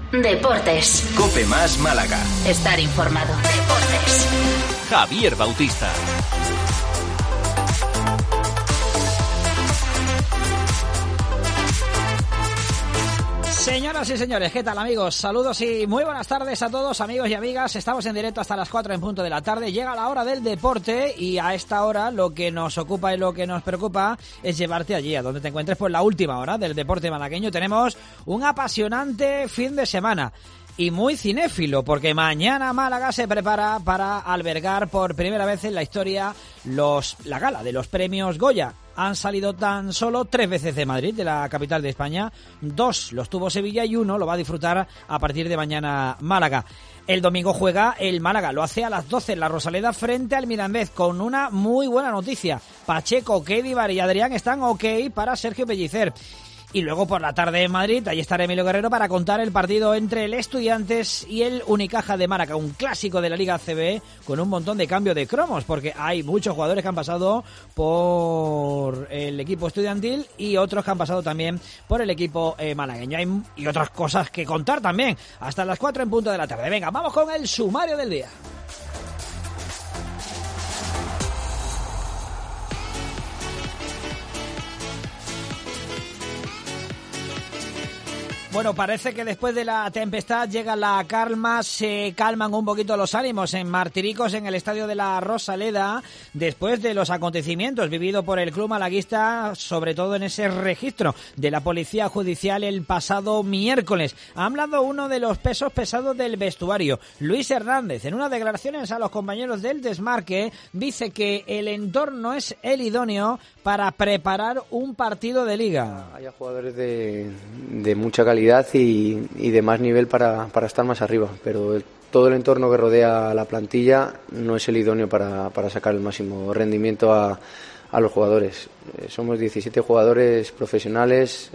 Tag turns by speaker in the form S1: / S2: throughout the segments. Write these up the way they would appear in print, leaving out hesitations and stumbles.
S1: Deportes.
S2: COPE más Málaga.
S1: Estar informado. Deportes.
S2: Javier Bautista.
S3: Señoras y señores, ¿qué tal, amigos? Saludos y muy buenas tardes a todos, amigos y amigas. Estamos en directo hasta las 4 en punto de la tarde. Llega la hora del deporte y a esta hora lo que nos ocupa y lo que nos preocupa es llevarte allí, a donde te encuentres, pues la última hora del deporte malagueño. Tenemos un apasionante fin de semana. Y muy cinéfilo, porque mañana Málaga se prepara para albergar por primera vez en la historia la gala de los premios Goya. Han salido tan solo 3 veces de Madrid, de la capital de España. 2 los tuvo Sevilla y 1 lo va a disfrutar a partir de mañana Málaga. El domingo juega el Málaga, lo hace a las 12 en la Rosaleda frente al Mirandés, con una muy buena noticia. Pacheco, Kedíbar y Adrián están ok para Sergio Pellicer. Y luego por la tarde en Madrid, ahí estará Emilio Guerrero para contar el partido entre el Estudiantes y el Unicaja de Málaga, un clásico de la Liga ACB con un montón de cambio de cromos, porque hay muchos jugadores que han pasado por el equipo estudiantil y otros que han pasado también por el equipo malagueño. Y otras cosas que contar también, hasta las 4 en punto de la tarde. Venga, vamos con el sumario del día. Bueno, parece que después de la tempestad llega la calma, se calman un poquito los ánimos en Martiricos, en el estadio de la Rosaleda, después de los acontecimientos vividos por el club malaguista, sobre todo en ese registro de la Policía Judicial el pasado miércoles. Ha hablado uno de los pesos pesados del vestuario, Luis Hernández. En unas declaraciones a los compañeros del Desmarque, dice que el entorno es el idóneo para preparar un partido de liga.
S4: Hay jugadores de mucha calidad y de más nivel para estar más arriba, pero todo el entorno que rodea a la plantilla no es el idóneo para sacar el máximo rendimiento a los jugadores. Somos 17 jugadores profesionales,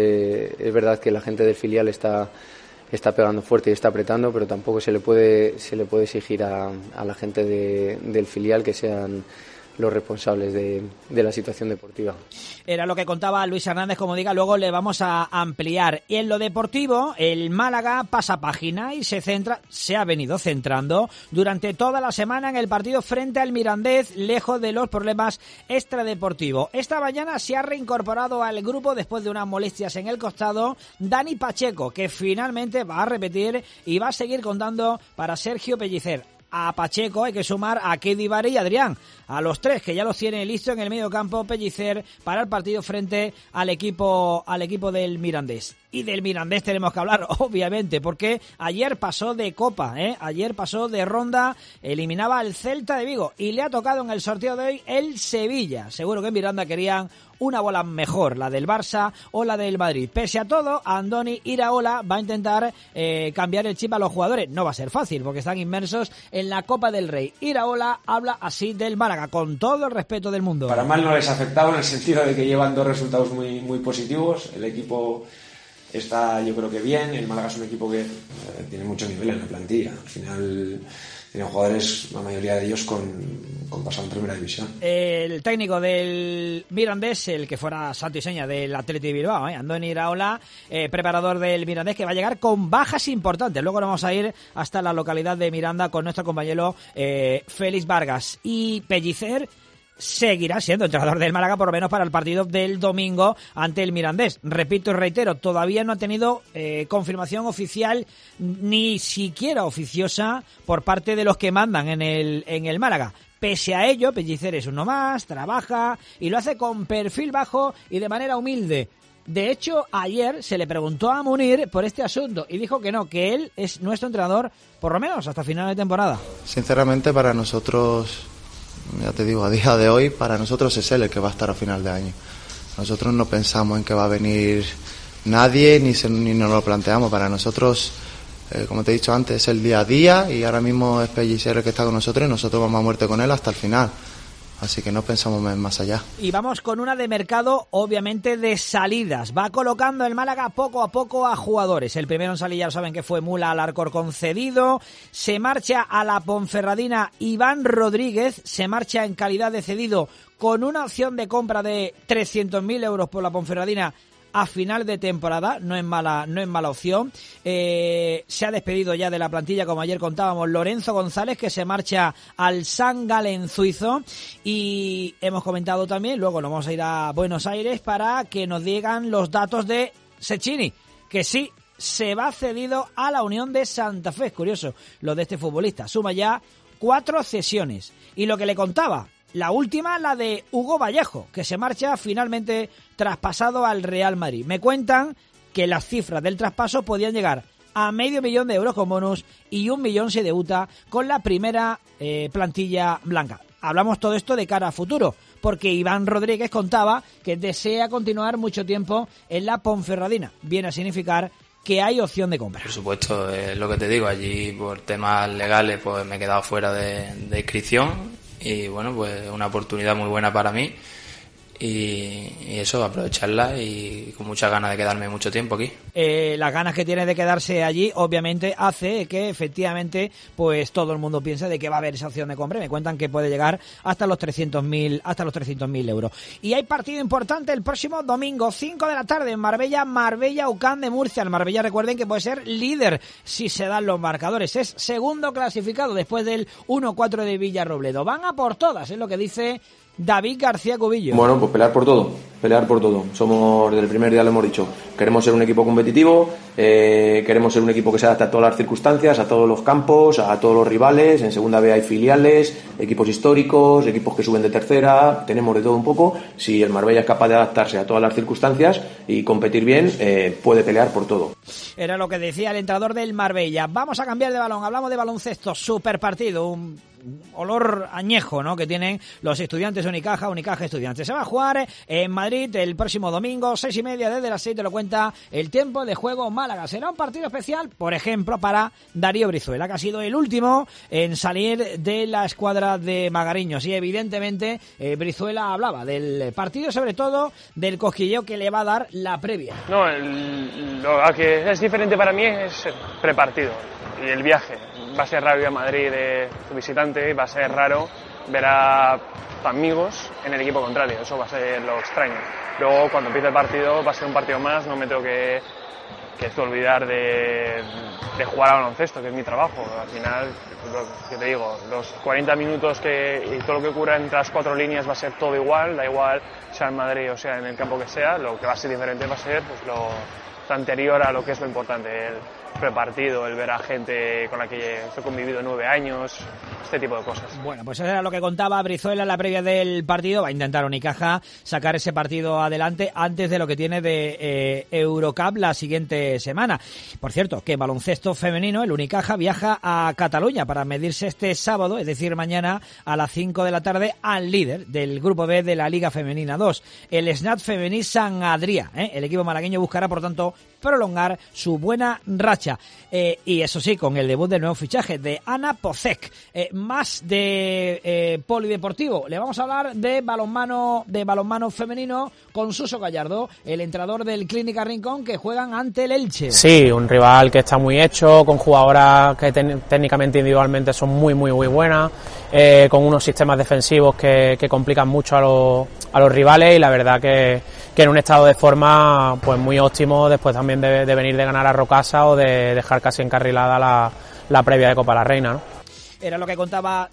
S4: es verdad que la gente del filial está pegando fuerte y está apretando, pero tampoco se le puede exigir a la gente del filial que sean los responsables de la situación deportiva.
S3: Era lo que contaba Luis Hernández, como diga, luego le vamos a ampliar. Y en lo deportivo, el Málaga pasa página y se ha venido centrando durante toda la semana en el partido frente al Mirandés, lejos de los problemas extradeportivos. Esta mañana se ha reincorporado al grupo después de unas molestias en el costado Dani Pacheco, que finalmente va a repetir y va a seguir contando para Sergio Pellicer. A Pacheco hay que sumar a Kedíbar y Adrián, a los 3 que ya los tiene listo en el medio campo Pellicer para el partido frente al equipo del Mirandés. Y del Mirandés tenemos que hablar, obviamente, porque ayer pasó de Copa, ayer pasó de ronda, eliminaba al Celta de Vigo y le ha tocado en el sorteo de hoy el Sevilla. Seguro que en Miranda querían una bola mejor, la del Barça o la del Madrid. Pese a todo, Andoni Iraola va a intentar cambiar el chip a los jugadores. No va a ser fácil porque están inmersos en la Copa del Rey. Iraola habla así del Málaga, con todo el respeto del mundo.
S5: Para mal no les ha afectado en el sentido de que llevan 2 resultados muy, muy positivos. El equipo está, yo creo que bien. El Málaga es un equipo que tiene mucho nivel en la plantilla. Al final tienen jugadores, la mayoría de ellos con pasado en primera división. El
S3: técnico del Mirandés, el que fuera santo y seña del Athletic de Bilbao, Andoni Iraola, preparador del Mirandés, que va a llegar con bajas importantes. Luego vamos a ir hasta la localidad de Miranda con nuestro compañero Félix Vargas. Y Pellicer seguirá siendo entrenador del Málaga, por lo menos para el partido del domingo ante el Mirandés. Repito y reitero, todavía no ha tenido confirmación oficial, ni siquiera oficiosa, por parte de los que mandan en el Málaga. Pese a ello, Pellicer es uno más, trabaja y lo hace con perfil bajo y de manera humilde. De hecho, ayer se le preguntó a Munir por este asunto y dijo que no, que él es nuestro entrenador por lo menos hasta final de temporada.
S6: Sinceramente, para nosotros, ya te digo, a día de hoy, para nosotros es él el que va a estar a final de año. Nosotros no pensamos en que va a venir nadie, ni nos lo planteamos. Para nosotros, como te he dicho antes, es el día a día y ahora mismo es Pellicer el que está con nosotros y nosotros vamos a muerte con él hasta el final. Así que no pensamos más allá.
S3: Y vamos con una de mercado, obviamente, de salidas. Va colocando el Málaga poco a poco a jugadores. El primero en salir, ya saben que fue Mula Alarcor concedido. Se marcha a la Ponferradina Iván Rodríguez. Se marcha en calidad de cedido con una opción de compra de 300.000 euros por la Ponferradina a final de temporada, no es mala opción. Se ha despedido ya de la plantilla, como ayer contábamos, Lorenzo González, que se marcha al St. Gallen suizo, y hemos comentado también, luego nos vamos a ir a Buenos Aires para que nos digan los datos de Cecchini, que sí, se va cedido a la Unión de Santa Fe. Es curioso lo de este futbolista, suma ya 4 cesiones. Y lo que le contaba, la última, la de Hugo Vallejo, que se marcha finalmente traspasado al Real Madrid. Me cuentan que las cifras del traspaso podían llegar a $500,000 de euros con bonus y 1 millón si debuta con la primera plantilla blanca. Hablamos todo esto de cara a futuro, porque Iván Rodríguez contaba que desea continuar mucho tiempo en la Ponferradina. Viene a significar que hay opción de compra.
S7: Por supuesto, es lo que te digo, allí por temas legales pues me he quedado fuera de inscripción y bueno, pues una oportunidad muy buena para mí y eso, aprovecharla y con muchas ganas de quedarme mucho tiempo aquí.
S3: Las ganas que tiene de quedarse allí obviamente hace que efectivamente pues todo el mundo piense de que va a haber esa opción de compra. Me cuentan que puede llegar hasta los 300.000 euros. Y hay partido importante el próximo domingo, 5 de la tarde en Marbella UCAM de Murcia. El Marbella, recuerden que puede ser líder si se dan los marcadores, es segundo clasificado después del 1-4 de Villarrobledo. Van a por todas, es lo que dice David García Cubillo.
S8: Bueno, pues pelear por todo. Somos, desde el primer día lo hemos dicho, queremos ser un equipo competitivo, queremos ser un equipo que se adapte a todas las circunstancias, a todos los campos, a todos los rivales. En segunda B hay filiales, equipos históricos, equipos que suben de tercera, tenemos de todo un poco. Si el Marbella es capaz de adaptarse a todas las circunstancias y competir bien, puede pelear por todo.
S3: Era lo que decía el entrenador del Marbella. Vamos a cambiar de balón, hablamos de baloncesto, super partido, un olor añejo, ¿no?, que tienen los Estudiantes Unicaja Estudiantes. Se va a jugar en Madrid el próximo domingo, 6:30, desde las 6 te lo cuenta el Tiempo de Juego Málaga. Será un partido especial, por ejemplo, para Darío Brizuela, que ha sido el último en salir de la escuadra de Magariños. Y evidentemente Brizuela hablaba del partido, sobre todo del cosquilleo que le va a dar la previa.
S9: No, lo que es diferente para mí es el prepartido y el viaje. Va a ser raro ir a Madrid de visitante, va a ser raro ver a amigos en el equipo contrario, eso va a ser lo extraño. Luego, cuando empiece el partido, va a ser un partido más, no me tengo que olvidar de jugar a baloncesto, que es mi trabajo. Al final, lo que te digo, los 40 minutos y todo lo que ocurra entre las 4 líneas va a ser todo igual, da igual sea en Madrid o sea en el campo que sea. Lo que va a ser diferente va a ser pues, lo anterior a lo que es lo importante, el prepartido, el ver a gente con la que he convivido 9 años, este tipo de cosas.
S3: Bueno, pues eso era lo que contaba Brizuela en la previa del partido. Va a intentar Unicaja sacar ese partido adelante antes de lo que tiene de Eurocup la siguiente semana. Por cierto, que en baloncesto femenino el Unicaja viaja a Cataluña para medirse este sábado, es decir, mañana a las 5 de la tarde, al líder del Grupo B de la Liga Femenina 2, el SNAT Femení San Adrià. El equipo malagueño buscará, por tanto, prolongar su buena racha. Y eso sí, con el debut del nuevo fichaje de Ana Pocek. Más de polideportivo. Le vamos a hablar de balonmano femenino con Suso Gallardo, el entrenador del Clínica Rincón, que juegan ante el Elche.
S10: Sí, un rival que está muy hecho, con jugadoras que técnicamente individualmente son muy buenas, con unos sistemas defensivos que complican mucho a los rivales, y la verdad que en un estado de forma pues muy óptimo después también de venir de ganar a Rocasa o de dejar casi encarrilada la previa de Copa de la Reina, ¿no?
S3: Era lo que contaba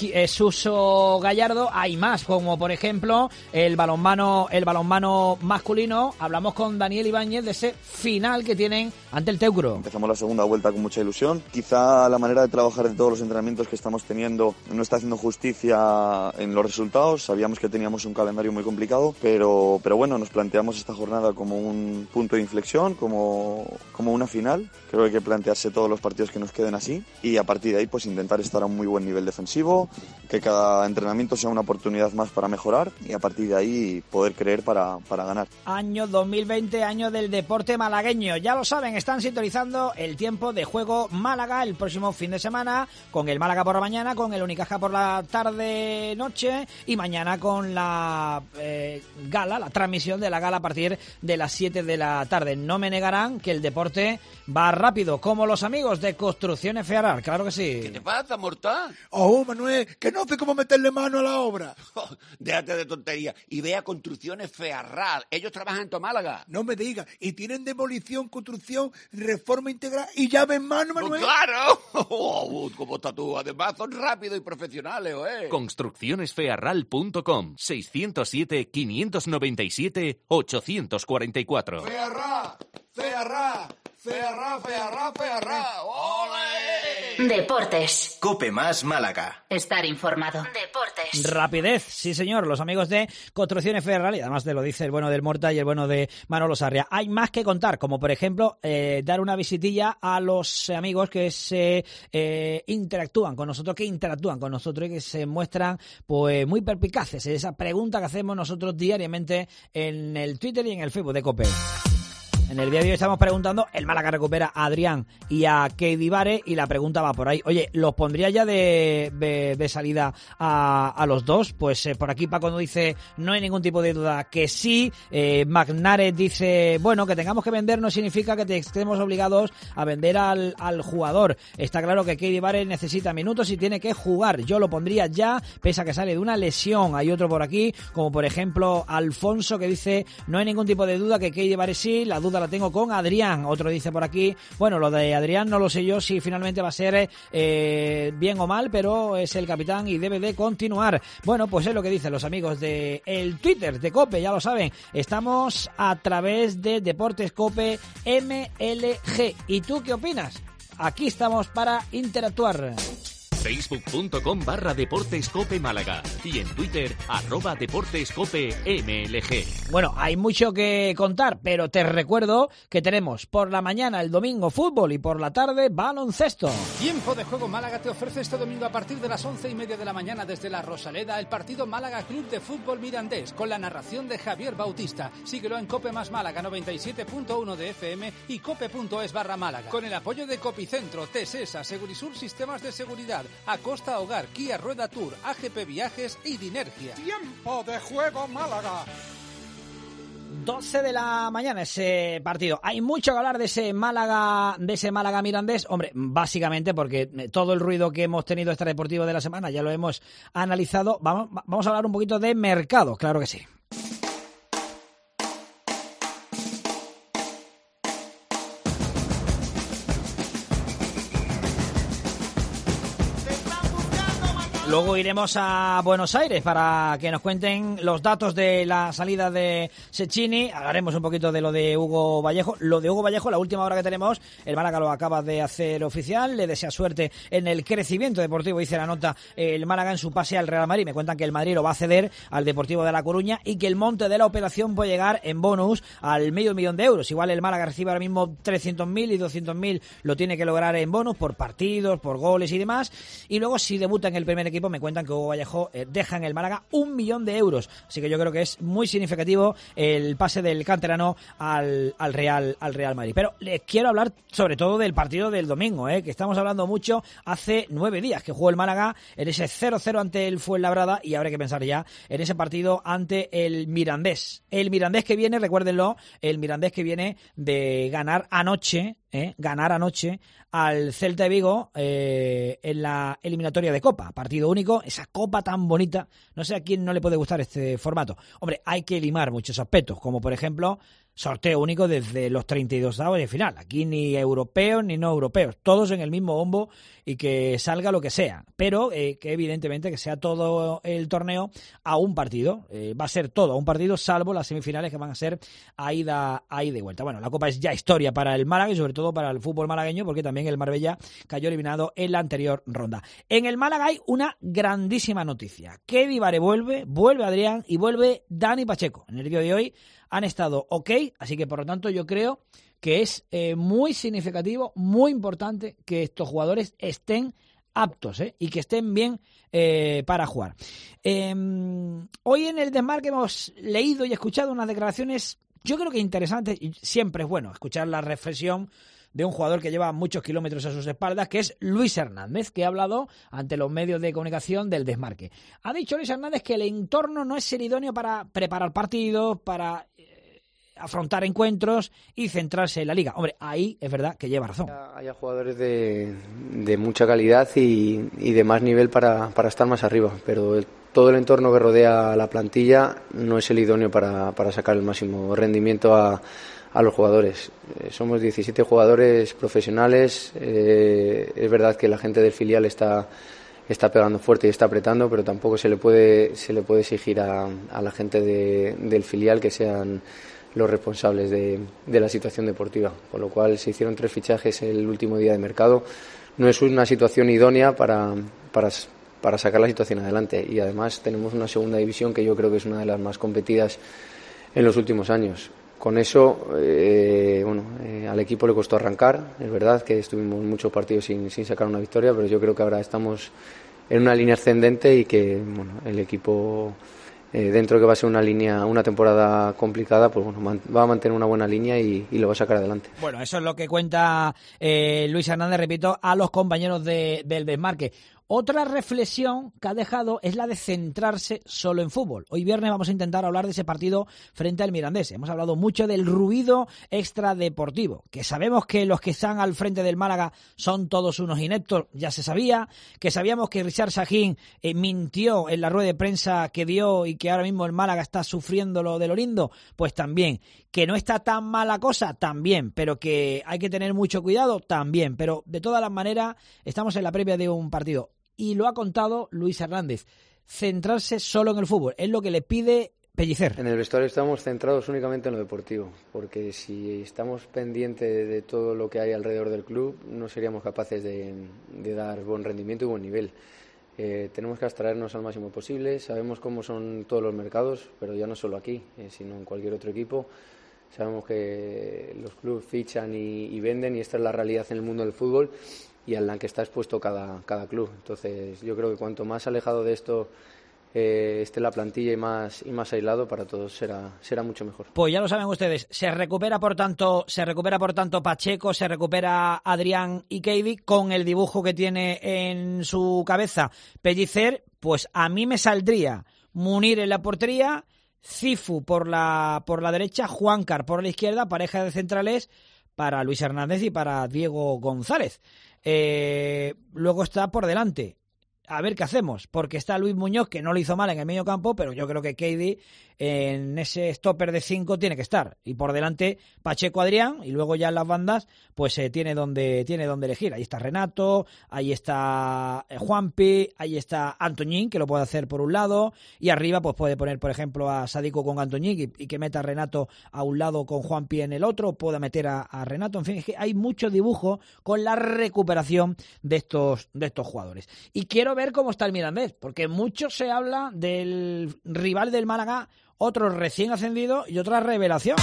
S3: Suso Gallardo. Hay más, como por ejemplo el balonmano masculino. Hablamos con Daniel Ibáñez de ese final que tienen ante el Teucro.
S11: Empezamos la segunda vuelta con mucha ilusión. Quizá la manera de trabajar de todos los entrenamientos que estamos teniendo no está haciendo justicia en los resultados. Sabíamos que teníamos un calendario muy complicado, pero bueno, nos planteamos esta jornada como un punto de inflexión, como una final. Creo que hay que plantearse todos los partidos que nos queden así y a partir de ahí pues intentar estar a un muy buen nivel defensivo, que cada entrenamiento sea una oportunidad más para mejorar y a partir de ahí poder creer para ganar.
S3: Año 2020, año del deporte malagueño. Ya lo saben, están sintonizando el Tiempo de Juego Málaga el próximo fin de semana, con el Málaga por la mañana, con el Unicaja por la tarde-noche y mañana con la gala, la transmisión de la gala a partir de las 7 de la tarde. No me negarán que el deporte va rápido, como los amigos de Construcciones Fearar, claro que sí.
S12: ¿Qué te pasa, importa?
S13: Oh, Manuel, que no sé cómo meterle mano a la obra.
S12: Déjate de tontería y ve a Construcciones Fearral. Ellos trabajan en tu Málaga.
S13: No me digas. Y tienen demolición, construcción, reforma integral y llave en mano, Manuel.
S12: ¡Claro! ¿Cómo estás tú? Además son rápidos y profesionales, ¿eh?
S2: Construccionesfearral.com 607-597-844.
S13: ¡Fearral! ¡Fearral! ¡Fearral, Fearral, Fearral! ¡Ole!
S1: Deportes.
S2: Cope Más Málaga.
S1: Estar informado. Deportes.
S3: Rapidez, sí señor, los amigos de Construcciones Fearral, y además te lo dice el bueno del Morta y el bueno de Manolo Sarria. Hay más que contar, como por ejemplo dar una visitilla a los amigos que se interactúan con nosotros, y que se muestran pues muy perspicaces. Esa pregunta que hacemos nosotros diariamente en el Twitter y en el Facebook de COPE. En el día de hoy estamos preguntando, el Málaga recupera a Adrián y a Keidi Vare, y la pregunta va por ahí. Oye, ¿los pondría ya de salida a los dos? Pues por aquí Paco nos dice, no hay ningún tipo de duda que sí. Magnares dice, bueno, que tengamos que vender no significa que estemos obligados a vender al jugador. Está claro que Keidi Vare necesita minutos y tiene que jugar. Yo lo pondría ya, pese a que sale de una lesión. Hay otro por aquí, como por ejemplo Alfonso, que dice, no hay ningún tipo de duda que Keidi Vare sí, la duda la tengo con Adrián. Otro dice por aquí, bueno, lo de Adrián no lo sé yo si finalmente va a ser bien o mal, pero es el capitán y debe de continuar. Bueno, pues es lo que dicen los amigos de el Twitter de COPE, ya lo saben. Estamos a través de Deportes COPE MLG. ¿Y tú qué opinas? Aquí estamos para interactuar.
S2: Facebook.com/Deportes Málaga y en Twitter @Deportes MLG.
S3: Bueno, hay mucho que contar, pero te recuerdo que tenemos por la mañana el domingo fútbol y por la tarde baloncesto.
S14: Tiempo de Juego Málaga te ofrece este domingo a partir de las 11:30 de la mañana desde La Rosaleda el partido Málaga Club de Fútbol Mirandés con la narración de Javier Bautista. Síguelo en Cope Más Málaga 97.1 de FM y cope.es/Málaga. Con el apoyo de Copicentro, Tesesa, Segurisur Sistemas de Seguridad, Acosta Hogar, Kia Rueda Tour, AGP Viajes y Dinergia.
S13: Tiempo de Juego Málaga.
S3: 12 de la mañana ese partido. Hay mucho que hablar de ese Málaga Mirandés. Hombre, básicamente porque todo el ruido que hemos tenido extradeportivo de la semana ya lo hemos analizado. Vamos a hablar un poquito de mercado, claro que sí. Luego iremos a Buenos Aires para que nos cuenten los datos de la salida de Cecchini. Hablaremos un poquito de lo de Hugo Vallejo. Lo de Hugo Vallejo, la última hora que tenemos, el Málaga lo acaba de hacer oficial. Le desea suerte en el crecimiento deportivo, dice la nota, el Málaga en su pase al Real Madrid. Me cuentan que el Madrid lo va a ceder al Deportivo de La Coruña y que el monte de la operación puede llegar en bonus al $500,000 de euros. Igual el Málaga recibe ahora mismo 300.000 y 200.000 lo tiene que lograr en bonus por partidos, por goles y demás. Y luego, si debuta en el primer equipo, me cuentan que Hugo Vallejo deja en el Málaga $1.000.000 de euros. Así que yo creo que es muy significativo el pase del canterano al Real Madrid. Pero les quiero hablar sobre todo del partido del domingo, que estamos hablando mucho. Hace 9 días que jugó el Málaga en ese 0-0 ante el Fuenlabrada y habrá que pensar ya en ese partido ante el Mirandés. El Mirandés que viene, recuérdenlo, el Mirandés que viene de ganar anoche al Celta de Vigo en la eliminatoria de Copa, partido único, esa Copa tan bonita. No sé a quién no le puede gustar este formato. Hombre, hay que limar muchos aspectos, como por ejemplo sorteo único desde los 32avos de final. Aquí ni europeos ni no europeos, todos en el mismo bombo y que salga lo que sea. Pero que evidentemente que sea todo el torneo a un partido. Va a ser todo a un partido, salvo las semifinales que van a ser a ida y vuelta. Bueno, la Copa es ya historia para el Málaga y sobre todo para el fútbol malagueño, porque también el Marbella cayó eliminado en la anterior ronda. En el Málaga hay una grandísima noticia. Keidi Vare vuelve Adrián y vuelve Dani Pacheco. En el día de hoy han estado ok, así que por lo tanto yo creo que es muy significativo, muy importante que estos jugadores estén aptos y que estén bien para jugar. Hoy en el Desmarque hemos leído y escuchado unas declaraciones, yo creo que interesantes, y siempre es bueno escuchar la reflexión de un jugador que lleva muchos kilómetros a sus espaldas, que es Luis Hernández, que ha hablado ante los medios de comunicación del Desmarque. Ha dicho Luis Hernández que el entorno no es el idóneo para preparar partidos, para afrontar encuentros y centrarse en la Liga. Hombre, ahí es verdad que lleva razón.
S4: Haya jugadores de mucha calidad y de más nivel para estar más arriba, pero todo el entorno que rodea a la plantilla no es el idóneo para sacar el máximo rendimiento a los jugadores. Somos 17 jugadores profesionales. Es verdad que la gente del filial está pegando fuerte y está apretando, pero tampoco se le puede exigir a la gente del filial que sean los responsables de la situación deportiva. Con lo cual se hicieron 3 fichajes el último día de mercado. No es una situación idónea para sacar la situación adelante, y además tenemos una segunda división que yo creo que es una de las más competidas en los últimos años. Con eso, al equipo le costó arrancar. Es verdad que estuvimos muchos partidos sin sacar una victoria, pero yo creo que ahora estamos en una línea ascendente y que el equipo, dentro de que va a ser una temporada complicada, pues va a mantener una buena línea y lo va a sacar adelante.
S3: Bueno, eso es lo que cuenta Luis Hernández, repito, a los compañeros del Desmarque. Otra reflexión que ha dejado es la de centrarse solo en fútbol. Hoy viernes vamos a intentar hablar de ese partido frente al Mirandés. Hemos hablado mucho del ruido extradeportivo, que sabemos que los que están al frente del Málaga son todos unos ineptos, ya se sabía, que sabíamos que Richard Sajín mintió en la rueda de prensa que dio y que ahora mismo el Málaga está sufriendo lo de lo lindo, pues también. Que no está tan mala cosa, también, pero que hay que tener mucho cuidado, también. Pero de todas las maneras, estamos en la previa de un partido. Y lo ha contado Luis Hernández. Centrarse solo en el fútbol. Es lo que le pide Pellicer.
S4: En el vestuario estamos centrados únicamente en lo deportivo, porque si estamos pendientes de todo lo que hay alrededor del club, no seríamos capaces de dar buen rendimiento y buen nivel. Tenemos que abstraernos al máximo posible. Sabemos cómo son todos los mercados, pero ya no solo aquí, sino en cualquier otro equipo. Sabemos que los clubes fichan y venden, y esta es la realidad en el mundo del fútbol y a la que está expuesto cada club. Entonces yo creo que cuanto más alejado de esto esté la plantilla y más aislado, para todos será mucho mejor.
S3: Pues ya lo saben ustedes, se recupera por tanto Pacheco, se recupera Adrián y Keidi con el dibujo que tiene en su cabeza Pellicer. Pues a mí me saldría Munir en la portería, Cifu por la derecha, Juancar por la izquierda, pareja de centrales para Luis Hernández y para Diego González. Luego está por delante, a ver qué hacemos, porque está Luis Muñoz, que no lo hizo mal en el medio campo, pero yo creo que Keidi en ese stopper de 5 tiene que estar, y por delante Pacheco, Adrián, y luego ya en las bandas pues tiene donde elegir. Ahí está Renato, ahí está Juanpi, ahí está Antoñín, que lo puede hacer por un lado, y arriba pues puede poner por ejemplo a Sadiku con Antoñín y que meta a Renato a un lado con Juanpi en el otro, pueda meter a Renato. En fin, es que hay mucho dibujo con la recuperación de estos jugadores. Y quiero ver cómo está el Mirandés, porque mucho se habla del rival del Málaga, otro recién ascendido y otra revelación.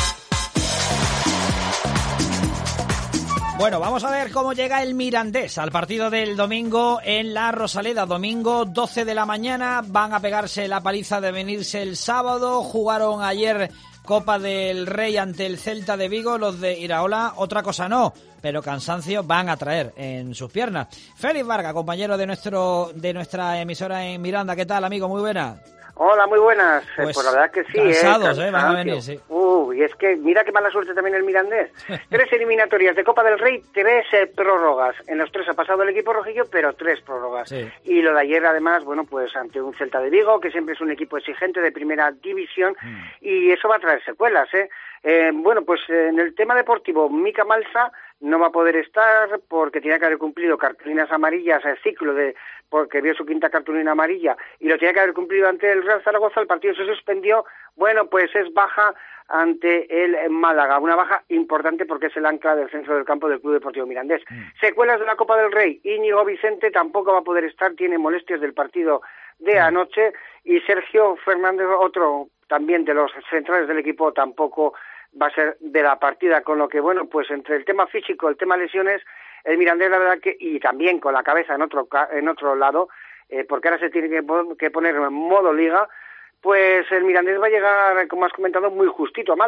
S3: Bueno, vamos a ver cómo llega el Mirandés al partido del domingo en la Rosaleda. Domingo, 12 de la mañana, van a pegarse la paliza de venirse el sábado. Jugaron ayer Copa del Rey ante el Celta de Vigo, los de Iraola. Otra cosa no, pero cansancio van a traer en sus piernas. Félix Vargas, compañero de nuestra emisora en Miranda. ¿Qué tal, amigo? Muy buena.
S15: Hola, muy buenas. Pues la verdad que sí.
S3: Cansados, van a venir, sí.
S15: Y es que mira qué mala suerte también el Mirandés. 3 eliminatorias de Copa del Rey, 3 prórrogas. En los 3 ha pasado el equipo rojillo, pero 3 prórrogas. Sí. Y lo de ayer, además, bueno, pues ante un Celta de Vigo, que siempre es un equipo exigente de primera división, y eso va a traer secuelas, Bueno, pues en el tema deportivo, Mica Malsa no va a poder estar porque tiene que haber cumplido cartulinas amarillas, el ciclo porque vio su 5ª cartulina amarilla y lo tiene que haber cumplido ante el Real Zaragoza. El partido se suspendió. Bueno, pues es baja ante el Málaga, una baja importante porque es el ancla del centro del campo del Club Deportivo Mirandés. Secuelas de la Copa del Rey, Íñigo Vicente tampoco va a poder estar, tiene molestias del partido de anoche, y Sergio Fernández, otro también de los centrales del equipo, tampoco va a ser de la partida, con lo que, bueno, pues entre el tema físico, el tema lesiones, el Mirandés, la verdad que, y también con la cabeza en otro lado, porque ahora se tiene que poner en modo liga, pues el Mirandés va a llegar, como has comentado, muy justito a Málaga.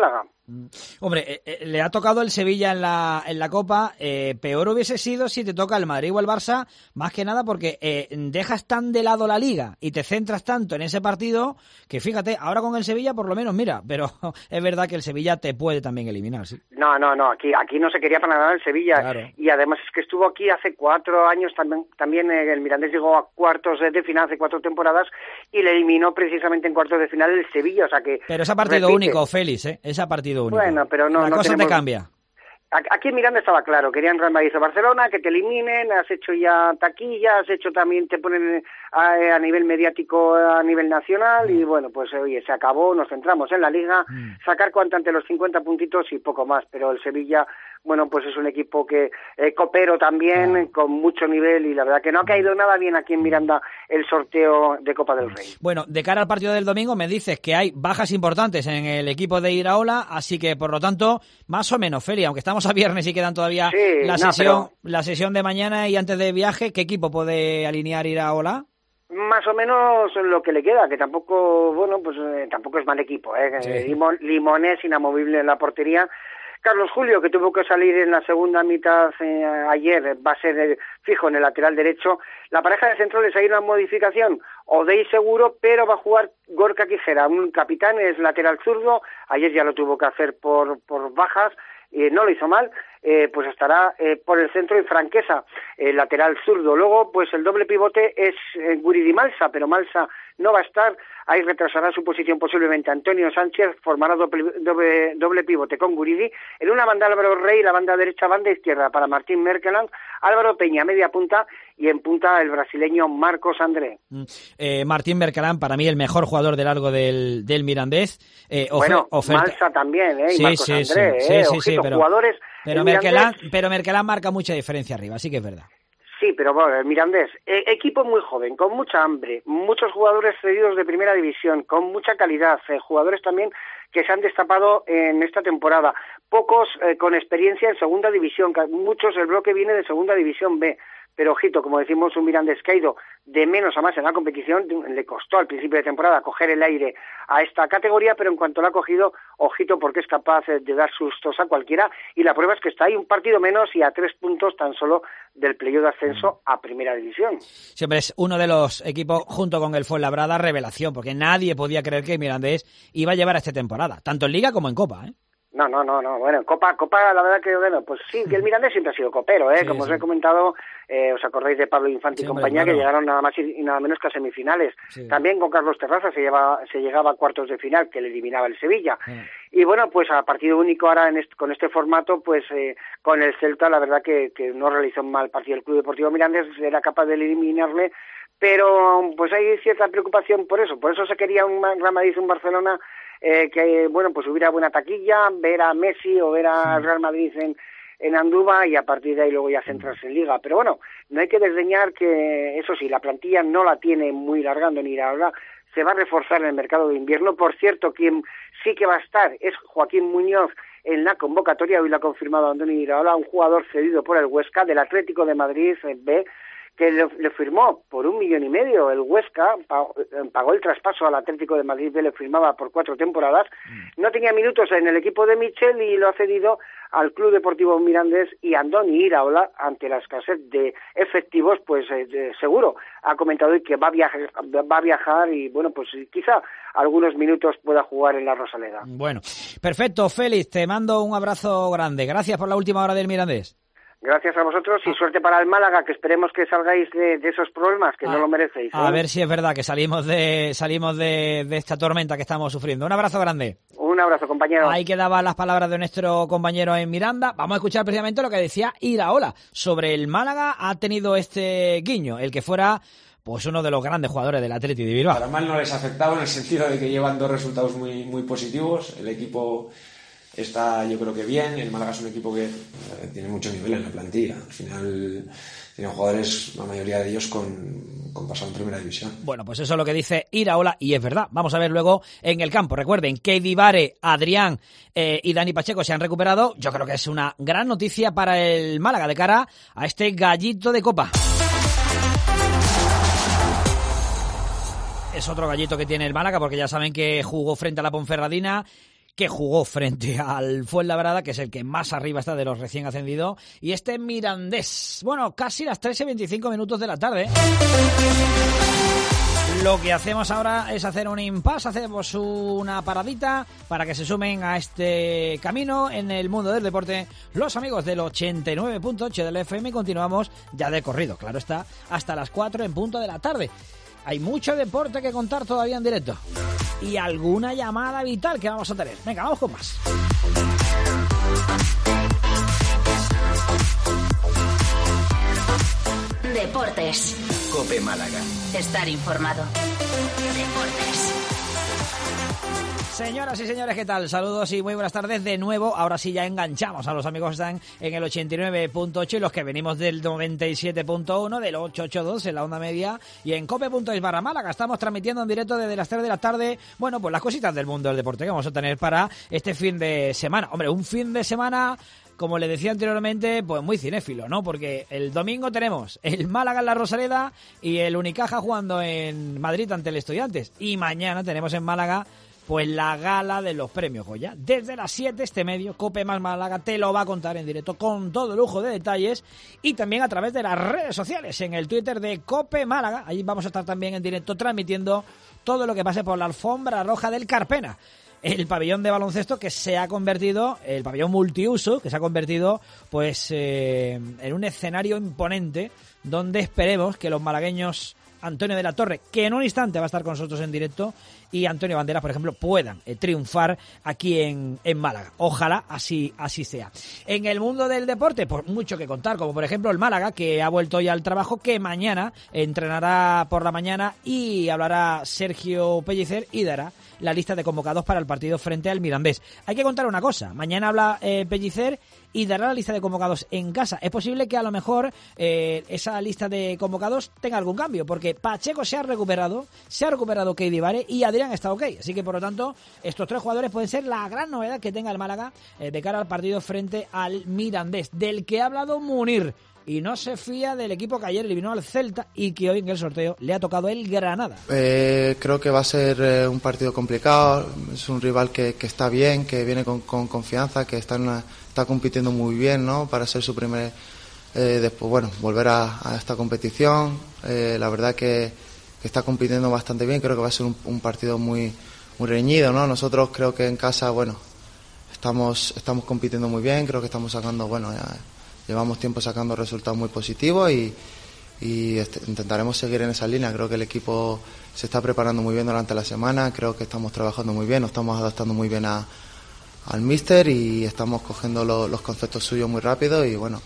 S3: Hombre, le ha tocado el Sevilla en la Copa. Peor hubiese sido si te toca el Madrid o el Barça, más que nada porque dejas tan de lado la Liga y te centras tanto en ese partido que fíjate, ahora con el Sevilla por lo menos mira, pero es verdad que el Sevilla te puede también eliminar, ¿sí?
S15: No, aquí no se quería para nada el Sevilla, claro. Y además es que estuvo aquí hace 4 años también el Mirandés llegó a cuartos de final hace 4 temporadas y le eliminó precisamente en cuartos de final el Sevilla, o sea que...
S3: Pero es a partido único, Félix, es a partido único.
S15: Bueno, pero no...
S3: La cosa te cambia.
S15: Aquí en Miranda estaba claro, querían Real Madrid o Barcelona, que te eliminen, has hecho ya taquilla, has hecho también, te ponen a nivel mediático, a nivel nacional, y bueno, pues oye, se acabó, nos centramos en la Liga, sacar cuanto ante los 50 puntitos y poco más, pero el Sevilla, bueno, pues es un equipo que copero también, con mucho nivel, y la verdad que no ha caído nada bien aquí en Miranda el sorteo de Copa del Rey.
S3: Bueno, de cara al partido del domingo me dices que hay bajas importantes en el equipo de Iraola, así que por lo tanto, más o menos, Feli, aunque estamos a viernes y quedan todavía la sesión de mañana y antes de viaje, ¿qué equipo puede alinear Iraola?
S15: Más o menos lo que le queda, que tampoco, bueno, pues tampoco es mal equipo,
S3: Sí.
S15: Limonés inamovible en la portería. Carlos Julio, que tuvo que salir en la segunda mitad ayer, va a ser fijo en el lateral derecho. La pareja de centrales hay una modificación, Odey seguro, pero va a jugar Gorka Quijera, un capitán, es lateral zurdo, ayer ya lo tuvo que hacer por bajas, no lo hizo mal, pues estará por el centro y Franquesa, lateral zurdo. Luego, pues el doble pivote es Guridi Malsa, pero Malsa no va a estar, ahí retrasará su posición posiblemente Antonio Sánchez, formará doble pivote con Guridi, en una banda Álvaro Rey, la banda derecha, banda izquierda para Martín Merkeland, Álvaro Peña media punta y en punta el brasileño Marcos André.
S3: Martín Merkeland, para mí el mejor jugador de largo del Mirandés.
S15: Malsa también, y
S3: sí,
S15: Marcos
S3: sí,
S15: André,
S3: sí, pero
S15: jugadores...
S3: Pero Merkeland marca mucha diferencia arriba, sí que es verdad.
S15: Sí, pero bueno, el Mirandés, equipo muy joven, con mucha hambre, muchos jugadores cedidos de primera división, con mucha calidad, jugadores también que se han destapado en esta temporada, pocos con experiencia en segunda división, muchos el bloque viene de segunda división B, pero ojito, como decimos, un Mirandés que ha ido de menos a más en la competición, le costó al principio de temporada coger el aire a esta categoría, pero en cuanto la ha cogido, ojito porque es capaz de dar sustos a cualquiera, y la prueba es que está ahí un partido menos y a 3 puntos tan solo del playoff de ascenso a primera división.
S3: Siempre es uno de los equipos, junto con el Fuenlabrada, revelación, porque nadie podía creer que Mirandés iba a llevar esta temporada, tanto en Liga como en Copa,
S15: No, bueno, Copa, la verdad que, bueno, pues sí, que el Mirandés siempre ha sido copero,
S3: Sí,
S15: como
S3: sí.
S15: os he comentado, os acordáis de Pablo Infante y compañía,
S3: claro.
S15: que llegaron nada más y nada menos que a semifinales.
S3: Sí.
S15: También con Carlos Terraza se llegaba a cuartos de final, que le eliminaba el Sevilla. Y bueno, pues a partido único ahora con este formato, pues con el Celta, la verdad que no realizó un mal partido el Club Deportivo Mirandés, era capaz de eliminarle, pero pues hay cierta preocupación por eso se quería un Real Madrid, un Barcelona, que bueno, pues hubiera buena taquilla, ver a Messi o ver a Real Madrid en Andúba y a partir de ahí luego ya centrarse en Liga. Pero bueno, no hay que desdeñar que, eso sí, la plantilla no la tiene muy largando ni ahora, se va a reforzar en el mercado de invierno. Por cierto, quien sí que va a estar es Joaquín Muñoz en la convocatoria, hoy lo ha confirmado Antonio Iraola, un jugador cedido por el Huesca del Atlético de Madrid B, que le firmó por 1,5 millones. El Huesca pagó el traspaso al Atlético de Madrid, le firmaba por 4 temporadas. No tenía minutos en el equipo de Michel y lo ha cedido al Club Deportivo Mirandés, y Andoni Iraola, ante la escasez de efectivos, pues seguro ha comentado hoy que va a viajar y bueno, pues quizá algunos minutos pueda jugar en la Rosaleda.
S3: Bueno, perfecto, Félix, te mando un abrazo grande. Gracias por la última hora del Mirandés.
S15: Gracias a vosotros y suerte para el Málaga, que esperemos que salgáis de esos problemas, que no lo merecéis.
S3: A ver si es verdad que salimos de esta tormenta que estamos sufriendo. Un abrazo grande.
S15: Un abrazo, compañero.
S3: Ahí quedaban las palabras de nuestro compañero en Miranda. Vamos a escuchar precisamente lo que decía Iraola sobre el Málaga. Ha tenido este guiño, el que fuera pues uno de los grandes jugadores del Athletic de Bilbao.
S5: Para mal no les ha afectado en el sentido de que llevan 2 resultados muy, muy positivos. El equipo está, yo creo que bien. El Málaga es un equipo que tiene mucho nivel en la plantilla. Al final tienen jugadores, la mayoría de ellos con pasado en primera división.
S3: Bueno, pues eso es lo que dice Iraola y es verdad. Vamos a ver luego en el campo. Recuerden que Divare, Adrián y Dani Pacheco se han recuperado. Yo creo que es una gran noticia para el Málaga de cara a este gallito de Copa. Es otro gallito que tiene el Málaga, porque ya saben que jugó frente a la Ponferradina, que jugó frente al Fuenlabrada, que es el que más arriba está de los recién ascendidos, y este Mirandés. Bueno, casi las 13:25 de la tarde. Lo que hacemos ahora es hacer un impasse, hacemos una paradita para que se sumen a este camino en el mundo del deporte los amigos del 89.8 del FM y continuamos ya de corrido, claro está, hasta las 4:00 de la tarde. Hay mucho deporte que contar todavía en directo y alguna llamada vital que vamos a tener. Venga, vamos con más.
S1: Deportes.
S2: COPE Málaga.
S1: Estar informado. Deportes.
S3: Señoras y señores, ¿qué tal? Saludos y muy buenas tardes de nuevo. Ahora sí ya enganchamos a los amigos que están en el 89.8 y los que venimos del 97.1, del 882 en la onda media y en cope.es/Málaga. Estamos transmitiendo en directo desde las 3 de la tarde. Bueno, pues las cositas del mundo del deporte que vamos a tener para este fin de semana. Hombre, un fin de semana, como le decía anteriormente, pues muy cinéfilo, ¿no? Porque el domingo tenemos el Málaga en la Rosaleda y el Unicaja jugando en Madrid ante el Estudiantes. Y mañana tenemos en Málaga pues la gala de los premios Goya. Desde las 7 este medio, Cope más Málaga te lo va a contar en directo con todo lujo de detalles y también a través de las redes sociales, en el Twitter de Cope Málaga. Ahí vamos a estar también en directo transmitiendo todo lo que pase por la alfombra roja del Carpena. El pabellón de baloncesto que se ha convertido, el pabellón multiuso, que se ha convertido pues en un escenario imponente donde esperemos que los malagueños Antonio de la Torre, que en un instante va a estar con nosotros en directo, y Antonio Banderas, por ejemplo, puedan triunfar aquí en Málaga. Ojalá así sea. En el mundo del deporte, pues mucho que contar, como por ejemplo el Málaga, que ha vuelto ya al trabajo, que mañana entrenará por la mañana y hablará Sergio Pellicer y dará la lista de convocados para el partido frente al Mirandés. Hay que contar una cosa, mañana habla Pellicer y dará la lista de convocados en casa. Es posible que a lo mejor esa lista de convocados tenga algún cambio, porque Pacheco se ha recuperado Keidi Vare y Adrián está ok. Así que por lo tanto, estos tres jugadores pueden ser la gran novedad que tenga el Málaga de cara al partido frente al Mirandés, del que ha hablado Munir. Y no se fía del equipo que ayer eliminó al Celta y que hoy en el sorteo le ha tocado el Granada.
S6: Creo que va a ser un partido complicado. Es un rival que está bien, que viene con confianza, que está compitiendo muy bien, ¿no? Para ser su primer... después, bueno, volver a esta competición. La verdad que está compitiendo bastante bien. Creo que va a ser un partido muy reñido, ¿no? Nosotros creo que en casa, bueno, estamos compitiendo muy bien. Creo que estamos sacando, bueno... Llevamos tiempo sacando resultados muy positivos y intentaremos seguir en esa línea. Creo que el equipo se está preparando muy bien durante la semana, creo que estamos trabajando muy bien, nos estamos adaptando muy bien al míster y estamos cogiendo los conceptos suyos muy rápido y bueno,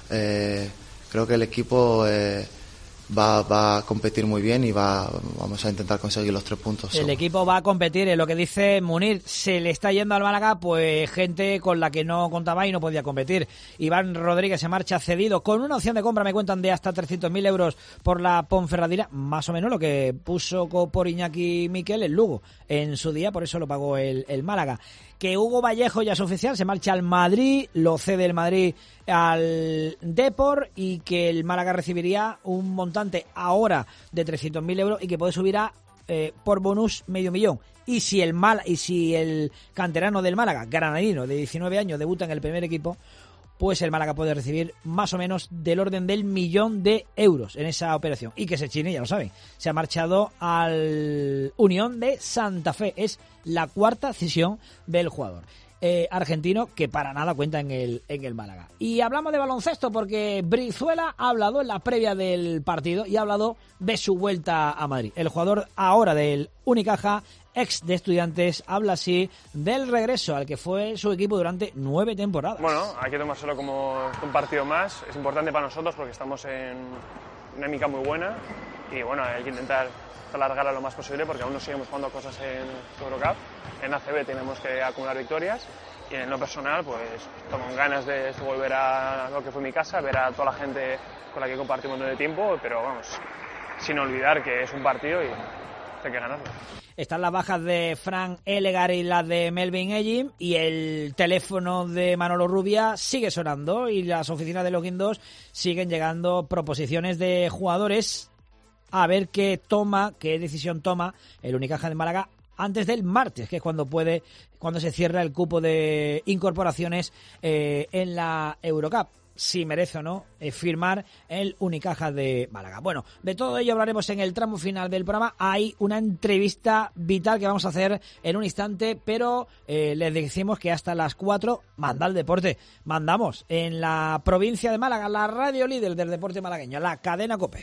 S6: creo que el equipo va a competir muy bien y vamos a intentar conseguir los 3 puntos.
S3: El equipo va a competir, en lo que dice Munir, se le está yendo al Málaga pues gente con la que no contaba y no podía competir. Iván Rodríguez se marcha cedido con una opción de compra, me cuentan, de hasta 300.000 euros por la Ponferradina, más o menos lo que puso por Iñaki Miquel el Lugo en su día, por eso lo pagó el Málaga. Que Hugo Vallejo ya es oficial, se marcha al Madrid, lo cede el Madrid al Depor y que el Málaga recibiría un montante ahora de 300.000 euros y que puede subir a por bonus $500.000. Y si el canterano del Málaga, granadino de 19 años, debuta en el primer equipo, pues el Málaga puede recibir más o menos del orden del €1.000.000 en esa operación. Y que Sechini, ya lo saben, se ha marchado al Unión de Santa Fe. Es la 4ª cesión del jugador argentino, que para nada cuenta en el Málaga. Y hablamos de baloncesto porque Brizuela ha hablado en la previa del partido y ha hablado de su vuelta a Madrid. El jugador ahora del Unicaja, ex de Estudiantes, habla así del regreso al que fue su equipo durante 9 temporadas.
S9: Bueno, hay que tomárselo como un partido más. Es importante para nosotros porque estamos en una dinámica muy buena y bueno, hay que intentar alargarla lo más posible porque aún no seguimos jugando cosas en Eurocup. En ACB tenemos que acumular victorias y en lo personal pues con ganas de volver a lo que fue mi casa, ver a toda la gente con la que compartimos de tiempo, pero vamos, sin olvidar que es un partido y hay que ganarlo.
S3: Están las bajas de Fran Elegar y las de Melvin Ejim y el teléfono de Manolo Rubia sigue sonando y las oficinas de los Guindos siguen llegando proposiciones de jugadores a ver qué decisión toma el Unicaja de Málaga antes del martes, que es cuando se cierra el cupo de incorporaciones en la Eurocup. Si merece o no firmar el Unicaja de Málaga. Bueno, de todo ello hablaremos en el tramo final del programa. Hay una entrevista vital que vamos a hacer en un instante, pero les decimos que hasta las 4 manda el deporte. Mandamos en la provincia de Málaga, la radio líder del deporte malagueño, la cadena COPE.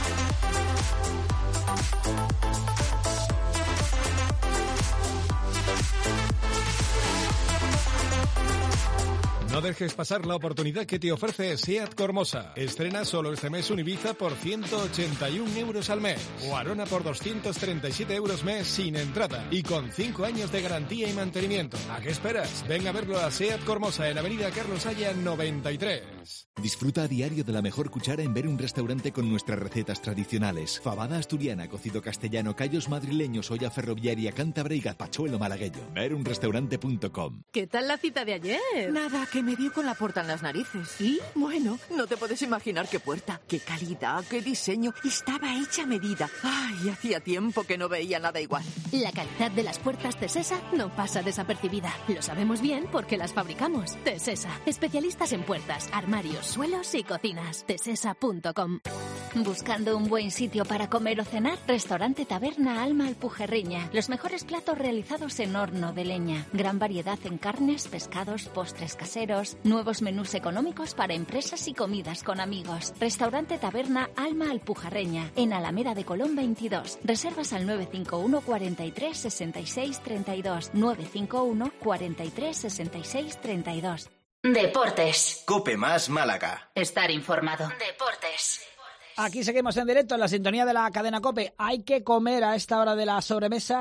S16: No dejes pasar la oportunidad que te ofrece SEAT Cormosa. Estrena solo este mes un Ibiza por 181 euros al mes o Arona por 237 euros mes sin entrada y con 5 años de garantía y mantenimiento. ¿A qué esperas? Ven a verlo a SEAT Cormosa en Avenida Carlos Haya 93.
S17: Disfruta a diario de la mejor cuchara en ver un restaurante con nuestras recetas tradicionales. Fabada asturiana, cocido castellano, callos madrileños, olla ferroviaria, cántabra y gazpachuelo malagueño. Verunrestaurante.com.
S18: ¿Qué tal la cita de ayer? Nada, que me dio con la puerta en las narices. ¿Y? Bueno, no te puedes imaginar qué puerta, qué calidad, qué diseño. Estaba hecha a medida. Ay, hacía tiempo que no veía nada igual.
S19: La calidad de las puertas Tesesa no pasa desapercibida. Lo sabemos bien porque las fabricamos. Tesesa, especialistas en puertas, armarios, suelos y cocinas. Tesesa.com. ¿Buscando un buen sitio para comer o cenar? Restaurante Taberna Alma Alpujerreña. Los mejores platos realizados en horno de leña. Gran variedad en carnes, pescados, postres caseros. Nuevos menús económicos para empresas y comidas con amigos. Restaurante Taberna Alma Alpujarreña, en Alameda de Colón 22. Reservas al 951 43 66 32. 951 43 66 32.
S1: Deportes.
S2: COPE más Málaga.
S1: Estar informado. Deportes.
S3: Aquí seguimos en directo en la sintonía de la cadena COPE. Hay que comer a esta hora de la sobremesa,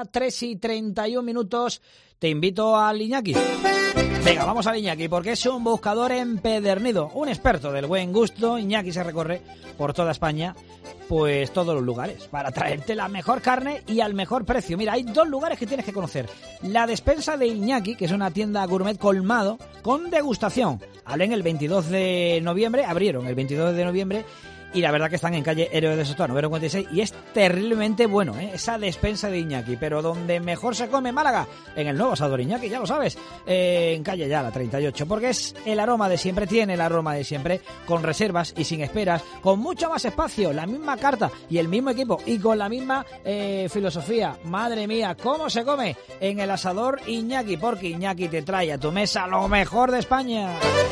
S3: 3:31. Te invito al Iñaki. Venga, vamos al Iñaki, porque es un buscador empedernido, un experto del buen gusto. Iñaki se recorre por toda España, pues todos los lugares, para traerte la mejor carne y al mejor precio. Mira, hay 2 lugares que tienes que conocer. La despensa de Iñaki, que es una tienda gourmet colmado con degustación. Abrieron el 22 de noviembre, y la verdad que están en calle Héroe de Soto, número 56, y es terriblemente bueno, esa despensa de Iñaki. Pero donde mejor se come en Málaga, en el nuevo asador Iñaki, ya lo sabes, en calle Yala 38, porque es el aroma de siempre, tiene el aroma de siempre, con reservas y sin esperas, con mucho más espacio, la misma carta y el mismo equipo y con la misma filosofía. Madre mía, cómo se come en el asador Iñaki, porque Iñaki te trae a tu mesa lo mejor de España.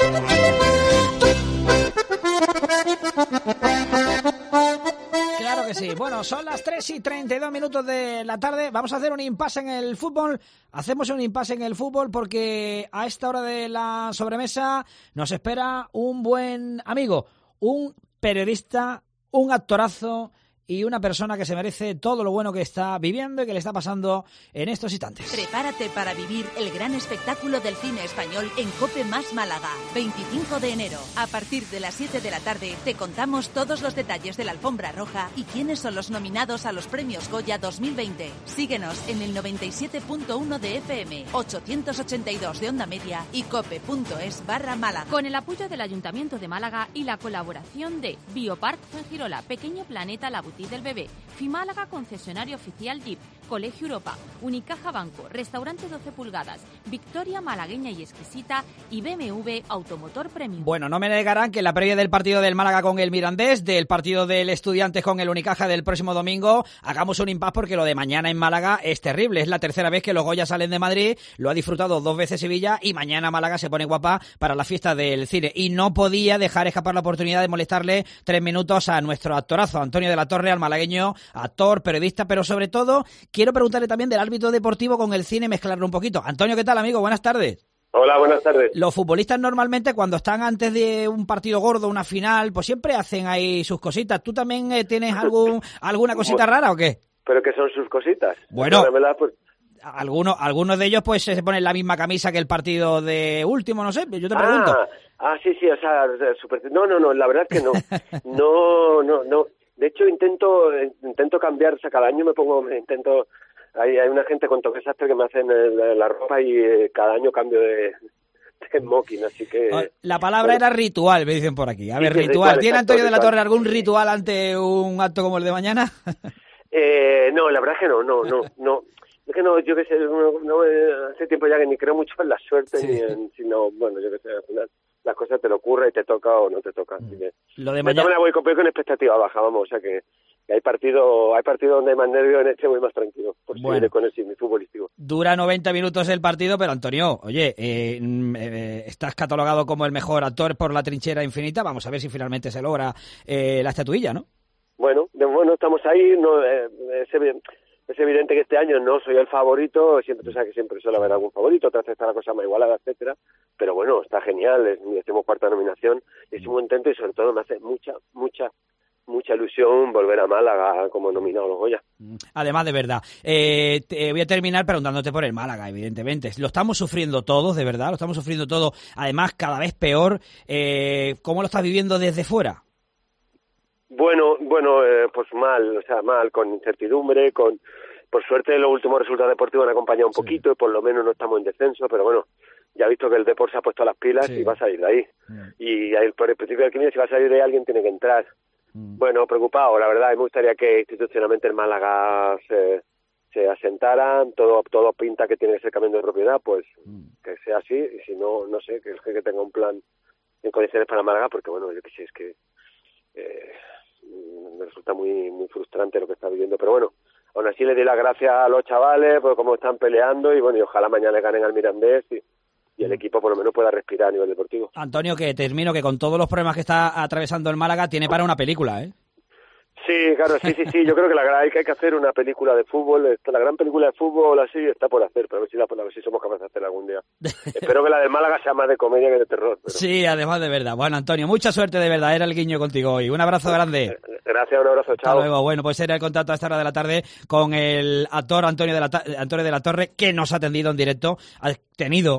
S3: Claro que sí. Bueno, son las 3:32 de la tarde. Vamos a hacer un impasse en el fútbol. Hacemos un impasse en el fútbol porque a esta hora de la sobremesa nos espera un buen amigo, un periodista, un actorazo y una persona que se merece todo lo bueno que está viviendo y que le está pasando en estos instantes.
S20: Prepárate para vivir el gran espectáculo del cine español en COPE más Málaga, 25 de enero. A partir de las 7 de la tarde te contamos todos los detalles de la alfombra roja y quiénes son los nominados a los premios Goya 2020. Síguenos en el 97.1 de FM, 882 de onda media y cope.es/Málaga.
S21: Con el apoyo del Ayuntamiento de Málaga y la colaboración de Biopark Fuengirola, Pequeño Planeta La Boutique del Bebé, Fimálaga, concesionario oficial Jeep, Colegio Europa, Unicaja Banco, Restaurante 12 pulgadas, Victoria Malagueña y Exquisita y BMW Automotor Premium.
S3: Bueno, no me negarán que en la previa del partido del Málaga con el Mirandés, del partido del Estudiantes con el Unicaja del próximo domingo, hagamos un impasse porque lo de mañana en Málaga es terrible. Es la tercera vez que los Goya salen de Madrid, lo ha disfrutado 2 veces Sevilla y mañana Málaga se pone guapa para la fiesta del cine. Y no podía dejar escapar la oportunidad de molestarle 3 minutos a nuestro actorazo, Antonio de la Torre, al malagueño, actor, periodista, pero sobre todo quiero preguntarle también del árbitro deportivo con el cine, mezclarlo un poquito. Antonio, ¿qué tal, amigo? Buenas tardes.
S22: Hola, buenas tardes.
S3: Los futbolistas normalmente cuando están antes de un partido gordo, una final, pues siempre hacen ahí sus cositas. ¿Tú también tienes alguna cosita rara o qué?
S22: ¿Pero qué son sus cositas?
S3: Bueno,
S22: pues...
S3: algunos de ellos pues se ponen la misma camisa que el partido de último, no sé, yo te pregunto.
S22: Sí, o sea, no, la verdad es que no. No. De hecho, intento cambiar, o sea, cada año hay una gente con toque sastre que me hacen la ropa y cada año cambio de smoking, así que...
S3: La palabra era ritual, me dicen por aquí. A ver, ritual. ¿Tiene Antonio de la Torre algún ritual ante un acto como el de mañana?
S22: No, la verdad es que no. Es que no, yo qué sé, hace tiempo ya que ni creo mucho en la suerte, ni en, sino, bueno, yo qué sé, al final las cosas te lo ocurren y te toca o no te toca. Así que,
S3: Lo de
S22: mañana voy con expectativa baja, vamos, o sea que hay partido donde hay más nervios, en este voy más tranquilo, por
S3: bueno,
S22: seguir con el mi futbolístico.
S3: Dura 90 minutos el partido, pero Antonio, oye, estás catalogado como el mejor actor por La trinchera infinita, vamos a ver si finalmente se logra la estatuilla, ¿no?
S22: Bueno, estamos ahí, no, es evidente que este año no soy el favorito, siempre tú sabes que siempre suele haber algún favorito, otra vez está la cosa más igualada, etcétera, pero bueno, está genial, es mi 14ª nominación, y estoy muy contento y sobre todo me hace mucha ilusión volver a Málaga como nominado a los Goya.
S3: Además, de verdad, te voy a terminar preguntándote por el Málaga, evidentemente. Lo estamos sufriendo todos, de verdad, lo estamos sufriendo todos, además cada vez peor. ¿Cómo lo estás viviendo desde fuera?
S22: Bueno, pues mal, con incertidumbre, por suerte los últimos resultados deportivos han acompañado un poquito y por lo menos no estamos en descenso, pero bueno, ya he visto que el Depor se ha puesto las pilas y va a salir de ahí. Y ahí, por el principio del quinio, si va a salir de ahí, alguien tiene que entrar. Bueno, preocupado, la verdad, me gustaría que institucionalmente el Málaga se asentara, todo pinta que tiene que ser cambio de propiedad, pues que sea así, y si no, no sé, que tenga un plan en condiciones para Málaga, porque bueno, yo qué sé, es que me resulta muy frustrante lo que está viviendo, pero bueno, aún así le doy las gracias a los chavales por cómo están peleando y bueno, y ojalá mañana le ganen al Mirandés y el equipo por lo menos pueda respirar a nivel deportivo.
S3: Antonio, que termino, que con todos los problemas que está atravesando el Málaga tiene para una película, ¿eh?
S22: Sí, claro, sí, yo creo que hay que hacer una película de fútbol, la gran película de fútbol así está por hacer, pero a ver si somos capaces de hacerla algún día. Espero que la del Málaga sea más de comedia que de terror. Pero...
S3: Sí, además de verdad. Bueno, Antonio, mucha suerte de verdad, era el guiño contigo hoy. Un abrazo grande.
S22: Gracias, un abrazo, chao.
S3: Hasta luego. Bueno, pues era el contacto a esta hora de la tarde con el actor Antonio de la Torre, que nos ha atendido en directo. Ha tenido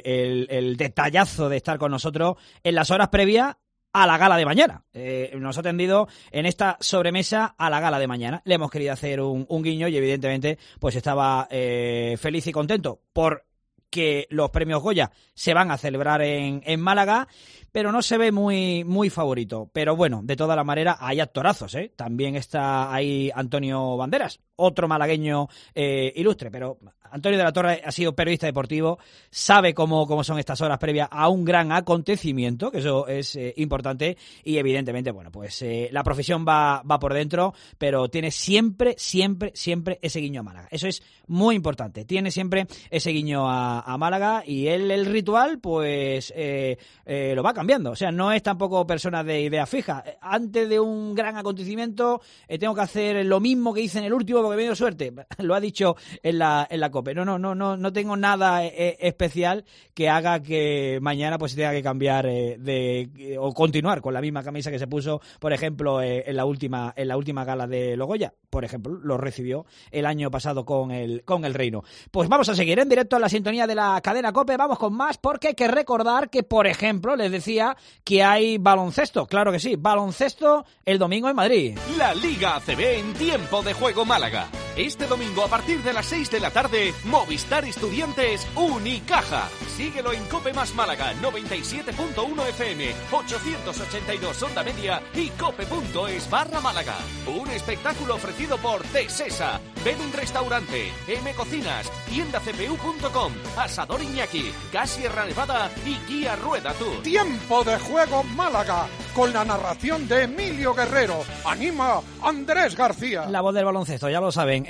S3: el detallazo de estar con nosotros en las horas previas a la gala de mañana. Nos ha atendido en esta sobremesa a la gala de mañana. Le hemos querido hacer un guiño y evidentemente pues estaba feliz y contento porque los premios Goya se van a celebrar en Málaga, pero no se ve muy favorito. Pero bueno, de todas las maneras hay actorazos, ¿eh? También está ahí Antonio Banderas, otro malagueño ilustre, pero Antonio de la Torre ha sido periodista deportivo, sabe cómo son estas horas previas a un gran acontecimiento, que eso es importante, y evidentemente, bueno, pues la profesión va por dentro, pero tiene siempre ese guiño a Málaga. Eso es muy importante, tiene siempre ese guiño a Málaga, y él el ritual, pues lo va cambiando, o sea, no es tampoco persona de idea fija. Antes de un gran acontecimiento tengo que hacer lo mismo que hice en el último porque me dio suerte, lo ha dicho en la COPE. No tengo nada especial que haga que mañana pues se tenga que cambiar o continuar con la misma camisa que se puso, por ejemplo, en la última gala de los Goya. Por ejemplo, lo recibió el año pasado con el Reino. Pues vamos a seguir en directo a la sintonía de la cadena COPE, vamos con más, porque hay que recordar que, por ejemplo, les decía que hay baloncesto, claro que sí, baloncesto el domingo en Madrid.
S2: La Liga ACB en tiempo de juego Málaga. Este domingo a partir de las 6 de la tarde, Movistar Estudiantes Unicaja. Síguelo en COPE más Málaga, 97.1 FM, 882 onda media y cope.es/Málaga. Un espectáculo ofrecido por Tesesa, Ven Restaurante, M Cocinas, tiendacpu.com, Asador Iñaki, Gas Sierra Nevada y Guía Rueda Tour.
S7: Tiempo de juego Málaga, con la narración de Emilio Guerrero. Anima Andrés García.
S3: La voz del baloncesto, ya lo saben,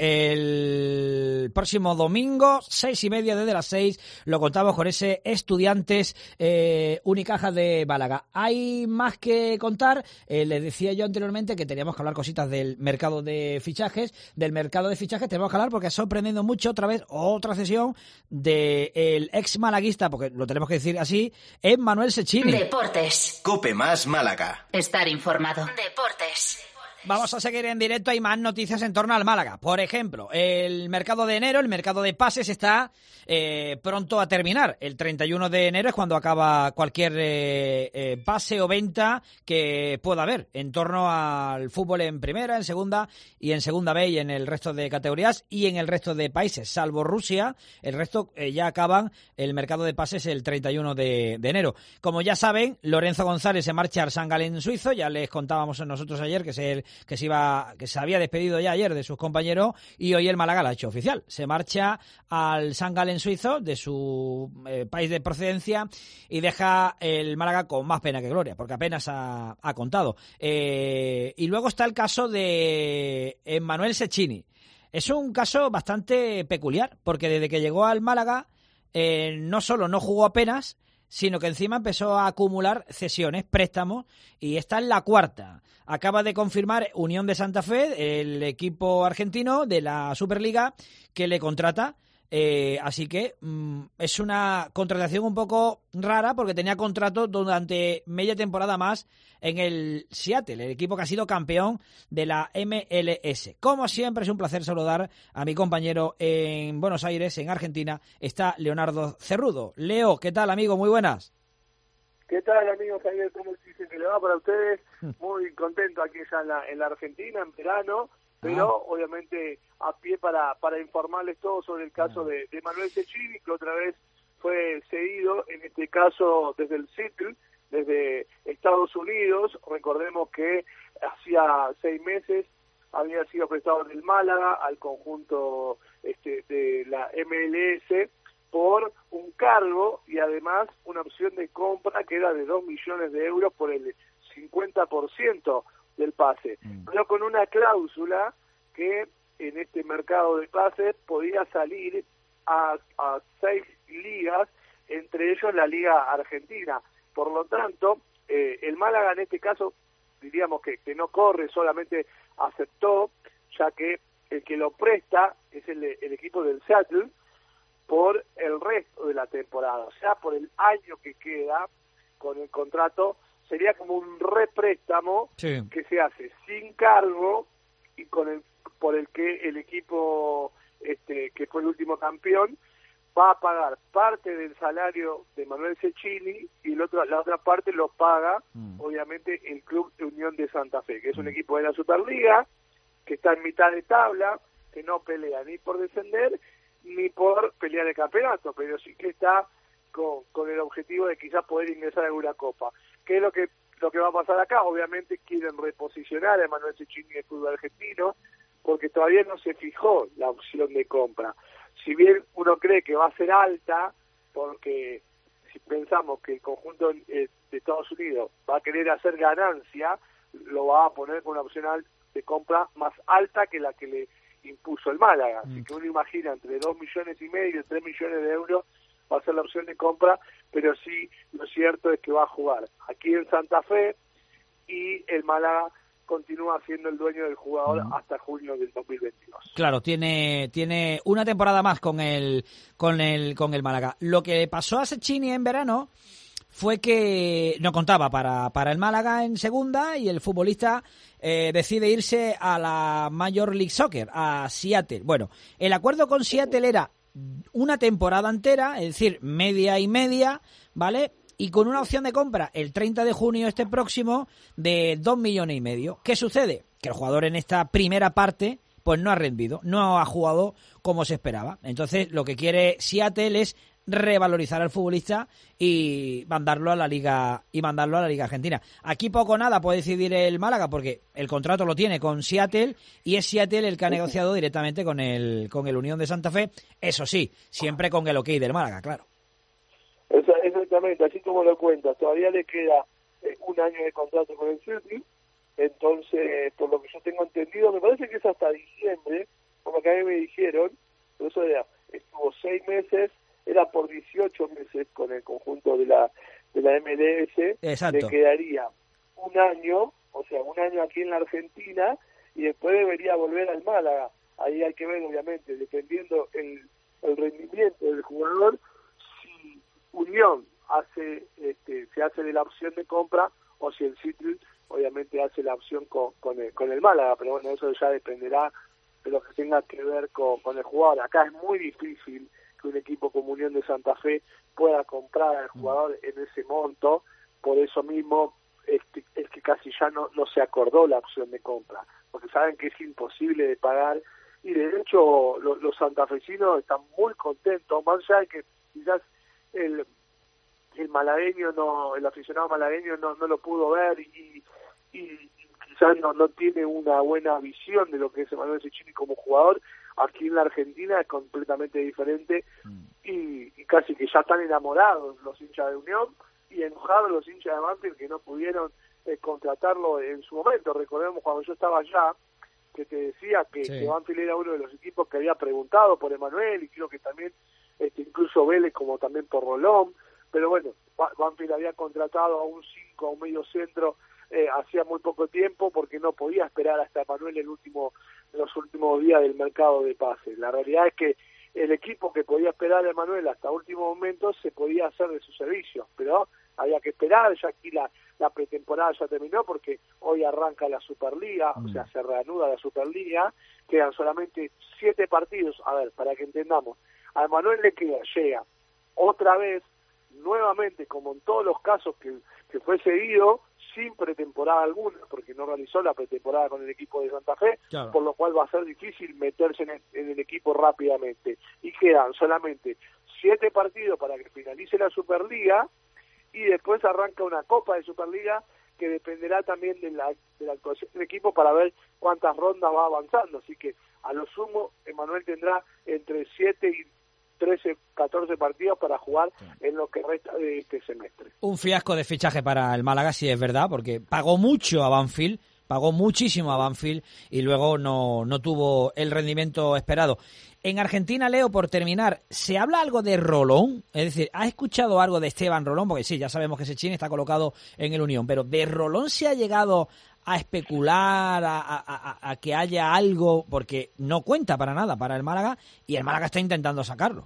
S3: el próximo domingo, 6:30, desde las 6, lo contamos con ese Estudiantes Unicaja de Málaga. Hay más que contar, les decía yo anteriormente que teníamos que hablar cositas del mercado de fichajes. Del mercado de fichajes tenemos que hablar porque ha sorprendido mucho otra vez, otra cesión del ex malaguista, porque lo tenemos que decir así, es Manuel Sechini.
S1: Deportes.
S2: COPE más Málaga.
S1: Estar informado. Deportes.
S3: Vamos a seguir en directo, hay más noticias en torno al Málaga. Por ejemplo, el mercado de enero, el mercado de pases está pronto a terminar. El 31 de enero es cuando acaba cualquier pase o venta que pueda haber en torno al fútbol en primera, en segunda y en segunda B y en el resto de categorías y en el resto de países. Salvo Rusia, el resto ya acaban el mercado de pases el 31 de enero. Como ya saben, Lorenzo González se marcha a Arsangal en suizo, ya les contábamos nosotros ayer que es el que se había despedido ya ayer de sus compañeros, y hoy el Málaga lo ha hecho oficial. Se marcha al St. Gallen suizo, de su país de procedencia, y deja el Málaga con más pena que gloria, porque apenas ha contado. Y luego está el caso de Emmanuel Cecchini. Es un caso bastante peculiar, porque desde que llegó al Málaga no solo no jugó apenas, sino que encima empezó a acumular cesiones, préstamos, y esta es la cuarta. Acaba de confirmar Unión de Santa Fe, el equipo argentino de la Superliga, que le contrata. Así que es una contratación un poco rara, porque tenía contrato durante media temporada más en el Seattle, el equipo que ha sido campeón de la MLS. Como siempre, es un placer saludar a mi compañero en Buenos Aires, en Argentina. Está Leonardo Cerrudo. Leo, ¿qué tal, amigo? Muy buenas.
S8: ¿Qué tal, amigo Javier? ¿Cómo dicen que le va para ustedes? Muy contento aquí ya en la Argentina, en verano, pero obviamente a pie para informarles todo sobre el caso de Emmanuel Cecchini, que otra vez fue cedido, en este caso desde el Seattle, desde Estados Unidos. Recordemos que hacía 6 meses había sido prestado del Málaga al conjunto de la MLS por un cargo y además una opción de compra que era de 2 millones de euros por el 50% del pase, pero con una cláusula que en este mercado de pases podía salir a 6 ligas, entre ellos la Liga Argentina. Por lo tanto, el Málaga en este caso, diríamos que no corre, solamente aceptó, ya que el que lo presta es el equipo del Seattle por el resto de la temporada, o sea, por el año que queda con el contrato. Sería como un représtamo que se hace sin cargo y por el que el equipo que fue el último campeón va a pagar parte del salario de Manuel Cecchini y la otra parte lo paga obviamente el Club de Unión de Santa Fe, que es un equipo de la Superliga, que está en mitad de tabla, que no pelea ni por descender ni por pelear el campeonato, pero sí que está con el objetivo de quizás poder ingresar a alguna copa. ¿Qué es lo que va a pasar acá? Obviamente quieren reposicionar a Emmanuel Cecchini del fútbol argentino, porque todavía no se fijó la opción de compra. Si bien uno cree que va a ser alta, porque si pensamos que el conjunto de Estados Unidos va a querer hacer ganancia, lo va a poner con una opción de compra más alta que la que le impuso el Málaga. Así que uno imagina entre 2,5 millones y 3 millones de euros va a ser la opción de compra, pero sí, lo cierto es que va a jugar aquí en Santa Fe y el Málaga continúa siendo el dueño del jugador hasta junio del 2022.
S3: Claro, tiene una temporada más con el Málaga. Lo que pasó a Cecchini en verano fue que no contaba para el Málaga en segunda y el futbolista decide irse a la Major League Soccer, a Seattle. Bueno, el acuerdo con Seattle era una temporada entera, es decir, media y media, ¿vale? Y con una opción de compra el 30 de junio próximo de 2,5 millones. ¿Qué sucede? Que el jugador en esta primera parte pues no ha rendido, no ha jugado como se esperaba. Entonces lo que quiere Seattle es revalorizar al futbolista y mandarlo a la Liga Argentina. Aquí poco o nada puede decidir el Málaga porque el contrato lo tiene con Seattle y es Seattle el que ha negociado directamente con el Unión de Santa Fe, eso sí, siempre con el ok del Málaga, claro.
S8: Exactamente, así como lo cuentas, todavía le queda un año de contrato con el Seattle, entonces, por lo que yo tengo entendido, me parece que es hasta diciembre, por lo que a mí me dijeron, pero eso estuvo 6 meses, era por 18 meses con el conjunto de la MLS.
S3: Exacto.
S8: Le quedaría un año, o sea, un año aquí en la Argentina, y después debería volver al Málaga. Ahí hay que ver, obviamente, dependiendo el rendimiento del jugador, si Unión se hace de la opción de compra o si el Seattle obviamente hace la opción con el Málaga, pero bueno, eso ya dependerá de lo que tenga que ver con el jugador. Acá es muy difícil que un equipo como Unión de Santa Fe pueda comprar al jugador en ese monto, por eso mismo es que casi ya no se acordó la opción de compra, porque saben que es imposible de pagar, y de hecho los santafesinos están muy contentos, más allá de que quizás el malagueño el aficionado malagueño no lo pudo ver y quizás no tiene una buena visión de lo que es Emanuel Cecchini como jugador. Aquí en la Argentina es completamente diferente y casi que ya están enamorados los hinchas de Unión y enojados los hinchas de Banfield que no pudieron contratarlo en su momento. Recordemos cuando yo estaba allá, que te decía que Banfield era uno de los equipos que había preguntado por Emanuel, y creo que también incluso Vélez, como también por Rolón, pero bueno, Banfield había contratado a un 5, a un medio centro hacía muy poco tiempo, porque no podía esperar hasta Emanuel en los últimos días del mercado de pases. La realidad es que el equipo que podía esperar a Emanuel hasta último momento se podía hacer de su servicio, pero había que esperar. Ya aquí la pretemporada ya terminó, porque hoy arranca la Superliga, o sea, se reanuda la Superliga, quedan solamente 7 partidos. A ver, para que entendamos, a Emanuel llega otra vez, nuevamente, como en todos los casos que fue seguido, sin pretemporada alguna, porque no realizó la pretemporada con el equipo de Santa Fe, claro, por lo cual va a ser difícil meterse en el equipo rápidamente. Y quedan solamente 7 partidos para que finalice la Superliga, y después arranca una Copa de Superliga que dependerá también de la actuación del equipo para ver cuántas rondas va avanzando. Así que a lo sumo Emanuel tendrá entre 7 y 13, 14 partidos para jugar en lo que resta de este semestre.
S3: Un fiasco de fichaje para el Málaga, si es verdad, porque pagó mucho a Banfield, pagó muchísimo a Banfield y luego no tuvo el rendimiento esperado. En Argentina, Leo, por terminar, ¿se habla algo de Rolón? Es decir, ¿has escuchado algo de Esteban Rolón? Porque sí, ya sabemos que Cecchini está colocado en el Unión, pero ¿de Rolón se ha llegado a especular, a que haya algo? Porque no cuenta para nada para el Málaga, y el Málaga está intentando sacarlo.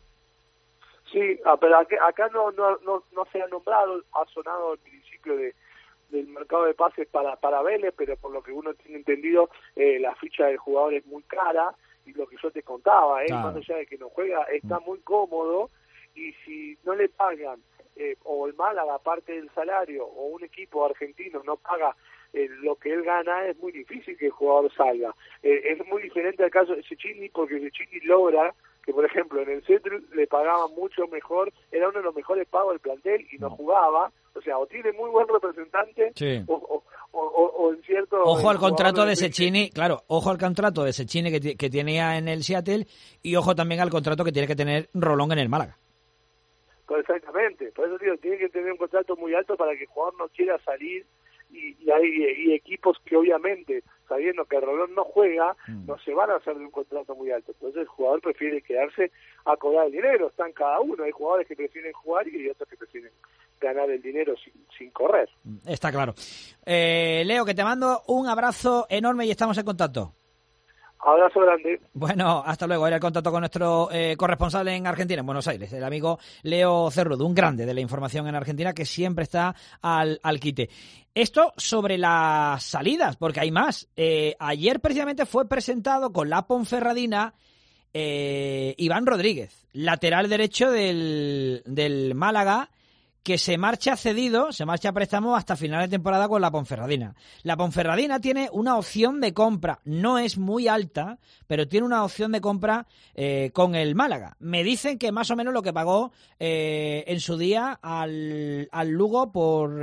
S8: Sí, pero acá no se ha nombrado, ha sonado al principio del mercado de pases para Vélez, pero por lo que uno tiene entendido, la ficha del jugador es muy cara, y lo que yo te contaba, claro, más allá de que no juega, está muy cómodo, y si no le pagan, o el Málaga, aparte del salario, o un equipo argentino no paga lo que él gana, es muy difícil que el jugador salga. Es muy diferente al caso de Cecchini, porque Cecchini logra que, por ejemplo, en el centro le pagaban mucho mejor, era uno de los mejores pagos del plantel y no jugaba. O sea, o tiene muy buen representante, sí, o en cierto...
S3: Ojo al contrato de Cecchini, claro, ojo al contrato de Cecchini que tenía en el Seattle, y ojo también al contrato que tiene que tener Rolón en el Málaga.
S8: Pues exactamente, por eso digo, tiene que tener un contrato muy alto para que el jugador no quiera salir, y hay equipos que obviamente, sabiendo que Rolón no juega, no se van a hacer de un contrato muy alto. Entonces el jugador prefiere quedarse a cobrar el dinero, están cada uno. Hay jugadores que prefieren jugar y hay otros que prefieren ganar el dinero sin correr.
S3: Está claro. Leo, que te mando un abrazo enorme y estamos en contacto.
S8: Abrazo grande.
S3: Bueno, hasta luego. Era el contacto con nuestro corresponsal en Argentina, en Buenos Aires, el amigo Leo Cerrudo, un grande de la información en Argentina que siempre está al quite. Esto sobre las salidas, porque hay más. Ayer precisamente fue presentado con la Ponferradina Iván Rodríguez, lateral derecho del Málaga, que se marcha cedido, se marcha a préstamo hasta final de temporada con la Ponferradina. La Ponferradina tiene una opción de compra, no es muy alta, pero tiene una opción de compra con el Málaga. Me dicen que más o menos lo que pagó en su día al Lugo por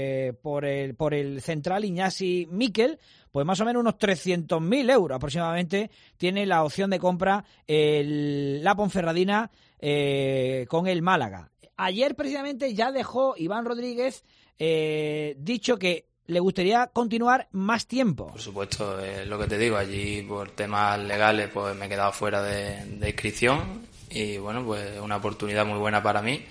S3: el central Iñaki Miquel, pues más o menos unos 300.000 euros aproximadamente tiene la opción de compra la Ponferradina con el Málaga. Ayer precisamente ya dejó Iván Rodríguez dicho que le gustaría continuar más tiempo.
S10: Por supuesto, lo que te digo, allí por temas legales pues me he quedado fuera de inscripción, y bueno, pues una oportunidad muy buena para mí,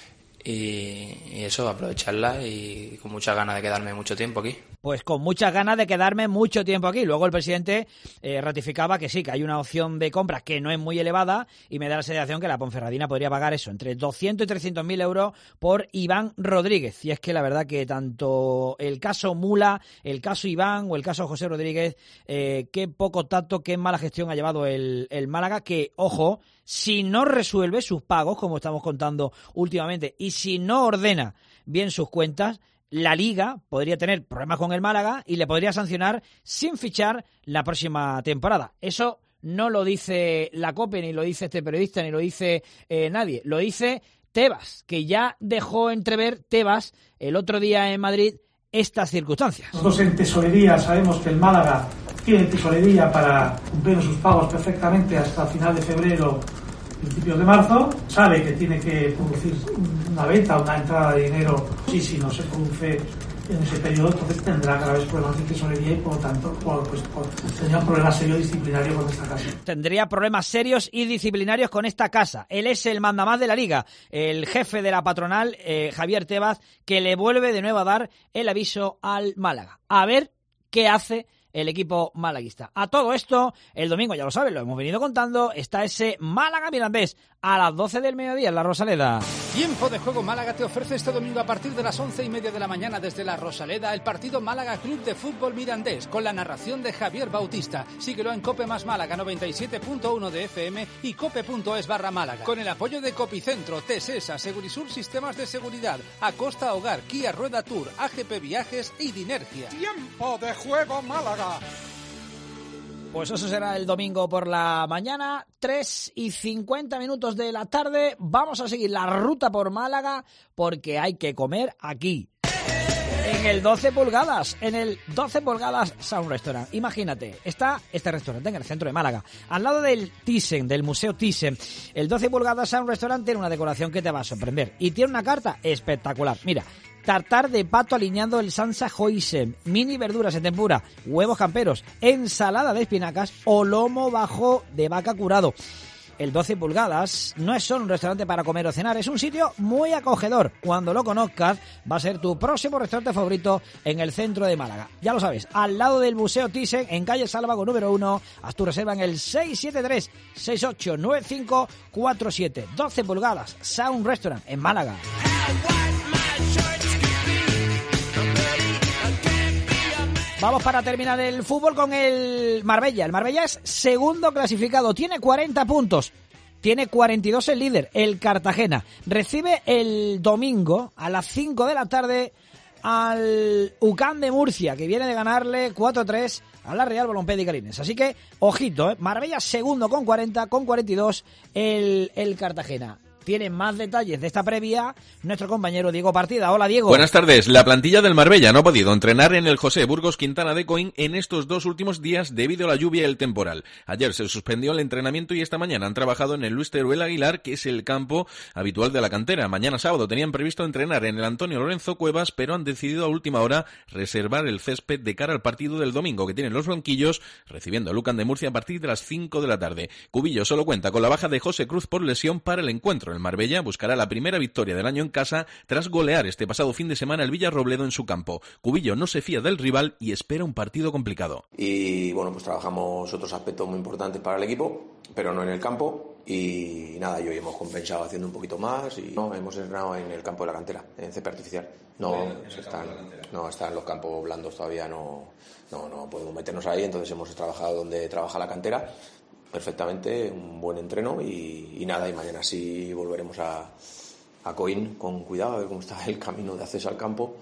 S10: y eso, aprovecharla, y con muchas ganas de quedarme mucho tiempo aquí.
S3: Pues con muchas ganas de quedarme mucho tiempo aquí. Luego el presidente ratificaba que sí, que hay una opción de compra que no es muy elevada, y me da la sensación que la Ponferradina podría pagar eso, entre 200 y 300.000 euros por Iván Rodríguez. Y es que la verdad que tanto el caso Mula, el caso Iván o el caso José Rodríguez, qué poco tacto, qué mala gestión ha llevado el Málaga, que, ojo, si no resuelve sus pagos, como estamos contando últimamente, y si no ordena bien sus cuentas, la Liga podría tener problemas con el Málaga y le podría sancionar sin fichar la próxima temporada. Eso no lo dice la COPE, ni lo dice este periodista, ni lo dice nadie. Lo dice Tebas, que ya dejó entrever Tebas el otro día en Madrid estas circunstancias.
S11: Nosotros en tesorería sabemos que el Málaga tiene tesorería para cumplir sus pagos perfectamente hasta final de febrero, principios de marzo. Sabe que tiene que producir una venta, una entrada de dinero, y si no se produce en ese periodo, entonces tendrá cada vez problemas de tesorería y por lo tanto tendría un problema serio disciplinario con esta casa.
S3: Tendría problemas serios y disciplinarios con esta casa. Él es el mandamás de la Liga, el jefe de la patronal, Javier Tebas, que le vuelve de nuevo a dar el aviso al Málaga. A ver qué hace el equipo malaguista. A todo esto, el domingo, ya lo saben, lo hemos venido contando, está ese Málaga-Mirandés a las 12 del mediodía en la Rosaleda.
S14: Tiempo de Juego Málaga te ofrece este domingo a partir de las 11:30 de la mañana desde la Rosaleda el partido Málaga Club de Fútbol Mirandés con la narración de Javier Bautista. Síguelo en Cope Más Málaga 97.1 de FM y cope.es/Málaga. Con el apoyo de Copicentro, Tesesa, Segurisur Sistemas de Seguridad, Acosta Hogar, Kia Rueda Tour, AGP Viajes y Dinergia.
S7: Tiempo de Juego Málaga.
S3: Pues eso será el domingo por la mañana, 3:50 de la tarde. Vamos a seguir la ruta por Málaga porque hay que comer aquí. En el 12 pulgadas, en el 12 pulgadas Sound Restaurant. Imagínate, está este restaurante en el centro de Málaga, al lado del Thyssen, del Museo Thyssen. El 12 pulgadas Sound Restaurant tiene una decoración que te va a sorprender y tiene una carta espectacular. Mira, tartar de pato aliñando el Sansa Hoisen, mini verduras en tempura, huevos camperos, ensalada de espinacas o lomo bajo de vaca curado. El 12 pulgadas no es solo un restaurante para comer o cenar, es un sitio muy acogedor. Cuando lo conozcas, va a ser tu próximo restaurante favorito en el centro de Málaga. Ya lo sabes, al lado del Museo Thyssen, en calle Sálvago número 1, haz tu reserva en el 673-689547. 12 pulgadas, Sound Restaurant, en Málaga. Vamos para terminar el fútbol con el Marbella. El Marbella es segundo clasificado, tiene 40 puntos, tiene 42 el líder, el Cartagena. Recibe el domingo a las 5 de la tarde al UCAM de Murcia, que viene de ganarle 4-3 a la Real Balompié de Carines. Así que, ojito, Marbella segundo con 40, con 42 el Cartagena. Tiene más detalles de esta previa nuestro compañero Diego Partida. Hola, Diego.
S12: Buenas tardes. La plantilla del Marbella no ha podido entrenar en el José Burgos Quintana de Coín en estos 2 últimos días debido a la lluvia y el temporal. Ayer se suspendió el entrenamiento y esta mañana han trabajado en el Luis Teruel Aguilar, que es el campo habitual de la cantera. Mañana sábado tenían previsto entrenar en el Antonio Lorenzo Cuevas, pero han decidido a última hora reservar el césped de cara al partido del domingo que tienen los blanquillos, recibiendo a UCAM de Murcia a partir de las 5 de la tarde. Cubillo solo cuenta con la baja de José Cruz por lesión para el encuentro. El Marbella buscará la primera victoria del año en casa tras golear este pasado fin de semana el Villarrobledo en su campo. Cubillo no se fía del rival y espera un partido complicado.
S5: Y bueno, pues trabajamos otros aspectos muy importantes para el equipo, pero no en el campo. Y nada, y hoy hemos compensado haciendo un poquito más y no, hemos entrenado en el campo de la cantera, en césped artificial. No están los campos blandos todavía, no podemos meternos ahí, entonces hemos trabajado donde trabaja la cantera. Perfectamente, un buen entreno y nada, y mañana sí volveremos a Coín con cuidado, a ver cómo está el camino de acceso al campo,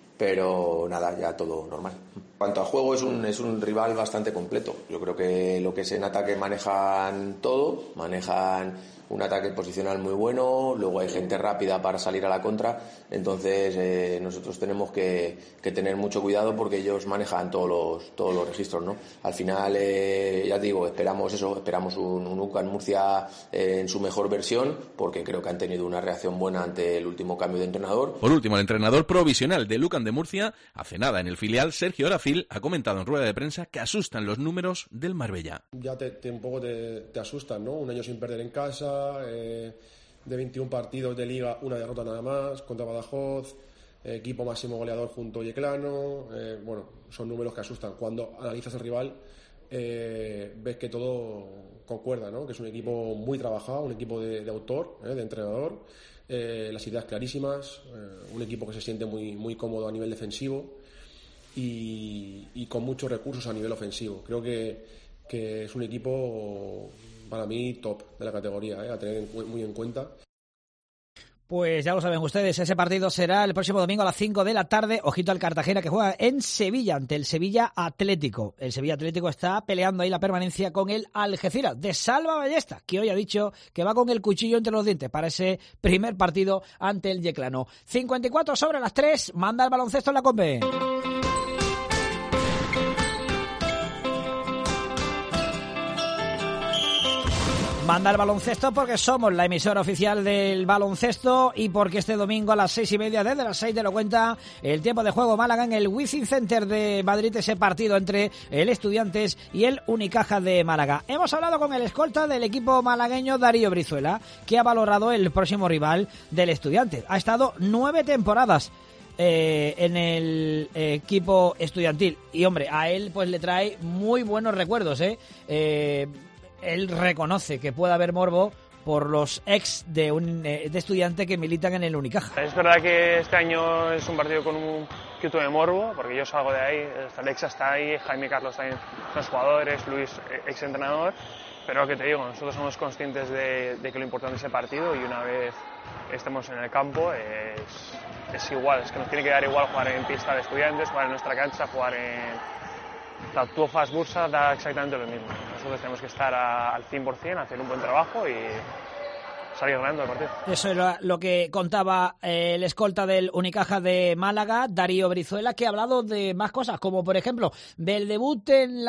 S5: pero nada, ya todo normal. En cuanto al juego, es un rival bastante completo. Yo creo que lo que es en ataque manejan todo, manejan un ataque posicional muy bueno, luego hay gente rápida para salir a la contra, entonces nosotros tenemos que tener mucho cuidado porque ellos manejan todos los registros, ¿no? Al final, ya te digo, esperamos un UCAM Murcia en su mejor versión, porque creo que han tenido una reacción buena ante el último cambio de entrenador.
S12: Por último, el entrenador provisional del UCAM de Murcia, hace nada en el filial, Sergio Aracil, ha comentado en rueda de prensa que asustan los números del Marbella.
S23: Ya un poco te asustan, ¿no? Un año sin perder en casa, de 21 partidos de Liga, una derrota nada más contra Badajoz, equipo máximo goleador junto a Yeclano. Bueno, son números que asustan. Cuando analizas el rival, ves que todo concuerda, ¿no? Que es un equipo muy trabajado, un equipo de autor, de entrenador, las ideas clarísimas, un equipo que se siente muy, muy cómodo a nivel defensivo y con muchos recursos a nivel ofensivo. Creo que es un equipo, para mí, top de la categoría, a tener muy en cuenta.
S3: Pues ya lo saben ustedes, ese partido será el próximo domingo a las 5 de la tarde. Ojito al Cartagena, que juega en Sevilla ante el Sevilla Atlético. El Sevilla Atlético está peleando ahí la permanencia con el Algeciras de Salva Ballesta, que hoy ha dicho que va con el cuchillo entre los dientes para ese primer partido ante el Yeclano. 54 sobre las 3, manda el baloncesto en la COPE. Manda el baloncesto porque somos la emisora oficial del baloncesto y porque este domingo a las 6:30, desde las 6 te lo cuenta el tiempo de juego Málaga en el Wizzing Center de Madrid, ese partido entre el Estudiantes y el Unicaja de Málaga. Hemos hablado con el escolta del equipo malagueño, Darío Brizuela, que ha valorado el próximo rival del Estudiantes. Ha estado 9 temporadas en el equipo estudiantil y, hombre, a él pues le trae muy buenos recuerdos, Él reconoce que puede haber morbo por los ex de estudiante que militan en el Unicaja.
S9: Es verdad que este año es un partido con un quito de morbo, porque yo salgo de ahí, Alexa está ahí, Jaime y Carlos también son los jugadores, Luis ex entrenador, pero lo que te digo, nosotros somos conscientes de que lo importante es el partido y una vez estemos en el campo es igual, es que nos tiene que dar igual jugar en pista de Estudiantes, jugar en nuestra cancha, jugar en Tartuofas, Bursa, da exactamente lo mismo. Nosotros tenemos que estar al 100%, hacer un buen trabajo y salir ganando el partido. Eso
S3: es lo que contaba el escolta del Unicaja de Málaga, Darío Brizuela, que ha hablado de más cosas, como por ejemplo del debut en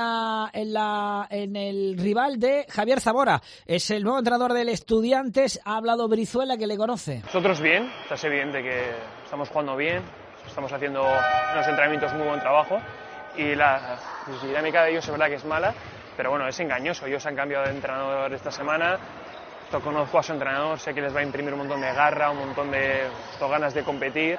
S3: el rival de Javier Zamora. Es el nuevo entrenador del Estudiantes. Ha hablado Brizuela, que le conoce.
S9: Nosotros bien, es evidente que estamos jugando bien, estamos haciendo unos entrenamientos muy buen trabajo. Y la dinámica de ellos es verdad que es mala, pero bueno, es engañoso. Ellos han cambiado de entrenador esta semana, yo conozco a su entrenador, sé que les va a imprimir un montón de garra, un montón de ganas de competir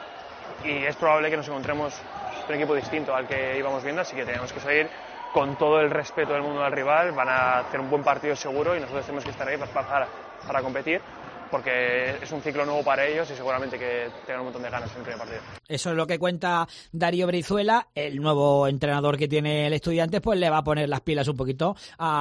S9: y es probable que nos encontremos un equipo distinto al que íbamos viendo, así que tenemos que salir con todo el respeto del mundo al rival, van a hacer un buen partido seguro y nosotros tenemos que estar ahí para competir, porque es un ciclo nuevo para ellos y seguramente que tengan un montón de ganas en el primer partido.
S3: Eso es lo que cuenta Darío Brizuela. El nuevo entrenador que tiene el Estudiantes pues le va a poner las pilas un poquito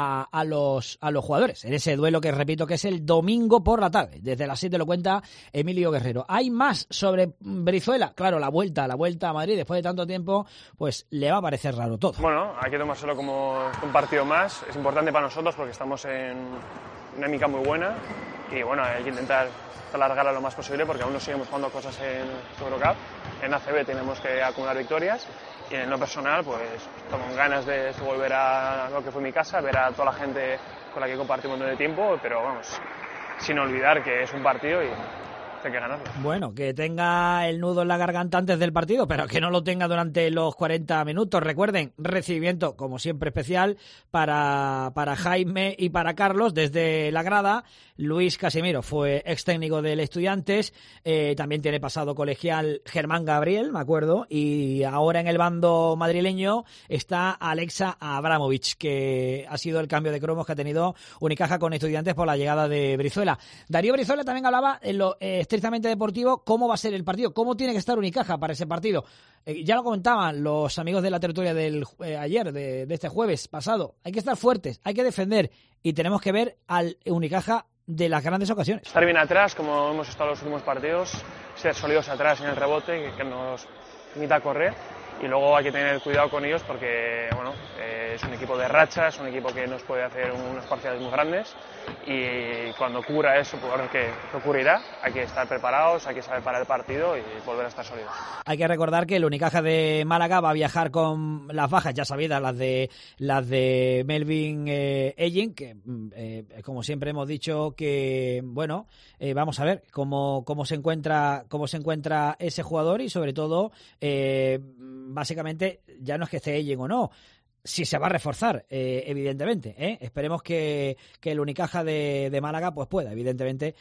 S3: a los jugadores en ese duelo que repito que es el domingo por la tarde. Desde las 7 lo cuenta Emilio Guerrero. Hay más sobre Brizuela. Claro, la vuelta a Madrid después de tanto tiempo pues le va a parecer raro todo.
S9: Bueno, hay que tomárselo como un partido más. Es importante para nosotros porque estamos en una dinámica muy buena. Y bueno, hay que intentar alargarla lo más posible porque aún no seguimos jugando cosas en Eurocup. En ACB tenemos que acumular victorias y en lo personal pues con ganas de volver a lo que fue mi casa, ver a toda la gente con la que compartí un montón de tiempo, pero vamos, sin olvidar que es un partido y hay que ganarlo.
S3: Bueno, que tenga el nudo en la garganta antes del partido, pero que no lo tenga durante los 40 minutos. Recuerden, recibimiento, como siempre, especial para Jaime y para Carlos desde la grada. Luis Casimiro fue ex técnico del Estudiantes, también tiene pasado colegial Germán Gabriel, me acuerdo, y ahora en el bando madrileño está Alexa Abramovich, que ha sido el cambio de cromos que ha tenido Unicaja con Estudiantes por la llegada de Brizuela. Darío Brizuela también hablaba en lo estrictamente deportivo, cómo va a ser el partido, cómo tiene que estar Unicaja para ese partido. Ya lo comentaban los amigos de la tertulia del ayer, de este jueves pasado. Hay que estar fuertes, hay que defender y tenemos que ver al Unicaja de las grandes ocasiones.
S9: Estar bien atrás, como hemos estado en los últimos partidos, ser sólidos atrás en el rebote, que nos permita correr. Y luego hay que tener cuidado con ellos porque bueno, es un equipo de racha, es un equipo que nos puede hacer unas parciales muy grandes y cuando ocurra eso, pues que ocurrirá, hay que estar preparados, hay que saber parar el partido y volver a estar sólidos.
S3: Hay que recordar que el Unicaja de Málaga va a viajar con las bajas ya sabidas, las de Melvin Ellin, que como siempre hemos dicho que bueno, vamos a ver cómo se encuentra ese jugador y sobre todo básicamente ya no es que esté Ellin o no, si se va a reforzar, evidentemente, esperemos que el Unicaja de Málaga pues pueda, evidentemente,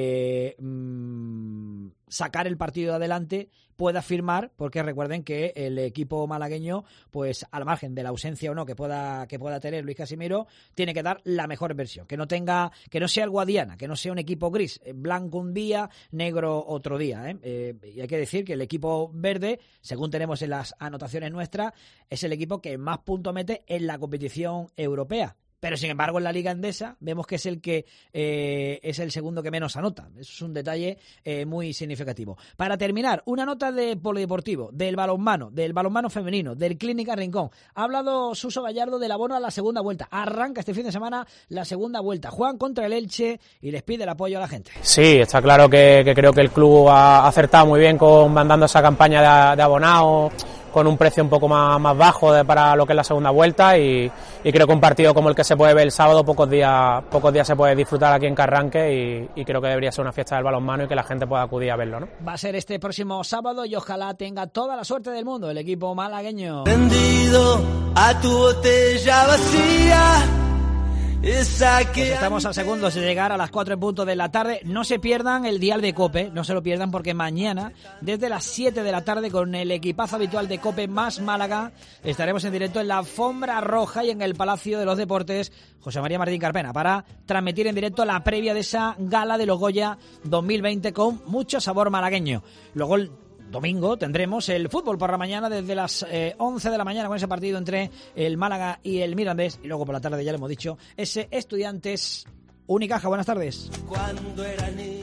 S3: sacar el partido adelante, pueda firmar, porque recuerden que el equipo malagueño, pues al margen de la ausencia o no que pueda tener Luis Casimiro, tiene que dar la mejor versión, que no sea el Guadiana, que no sea un equipo gris, blanco un día, negro otro día, y hay que decir que el equipo verde, según tenemos en las anotaciones nuestras, es el equipo que más puntos mete en la competición europea. pero sin embargo en la Liga Endesa vemos que es el que es el segundo que menos anota. Eso es un detalle muy significativo. Para terminar, una nota de polideportivo, del balonmano femenino, del Clínica Rincón. Ha hablado Suso Gallardo del abono a la segunda vuelta. Arranca este fin de semana la segunda vuelta. Juegan contra el Elche y les pide el apoyo a la gente.
S4: Sí, está claro que creo que el club ha acertado muy bien con mandando esa campaña de abonados con un precio un poco más bajo para lo que es la segunda vuelta y creo que un partido como el que se puede ver el sábado pocos días se puede disfrutar aquí en Carranque y creo que debería ser una fiesta del balonmano y que la gente pueda acudir a verlo, ¿no?
S3: Va a ser este próximo sábado y ojalá tenga toda la suerte del mundo el equipo malagueño.
S13: Vendido a tu botella vacía.
S3: Pues estamos a segundos de llegar a las 4 en punto de la tarde. No se pierdan el dial de COPE, no se lo pierdan porque mañana desde las 7 de la tarde con el equipazo habitual de COPE más Málaga estaremos en directo en la Alfombra Roja y en el Palacio de los Deportes José María Martín Carpena para transmitir en directo la previa de esa gala de los Goya 2020 con mucho sabor malagueño. Luego el domingo tendremos el fútbol por la mañana desde las 11 de la mañana con ese partido entre el Málaga y el Mirandés y luego por la tarde, ya le hemos dicho, ese Estudiantes Unicaja. Buenas tardes.
S13: Cuando era niño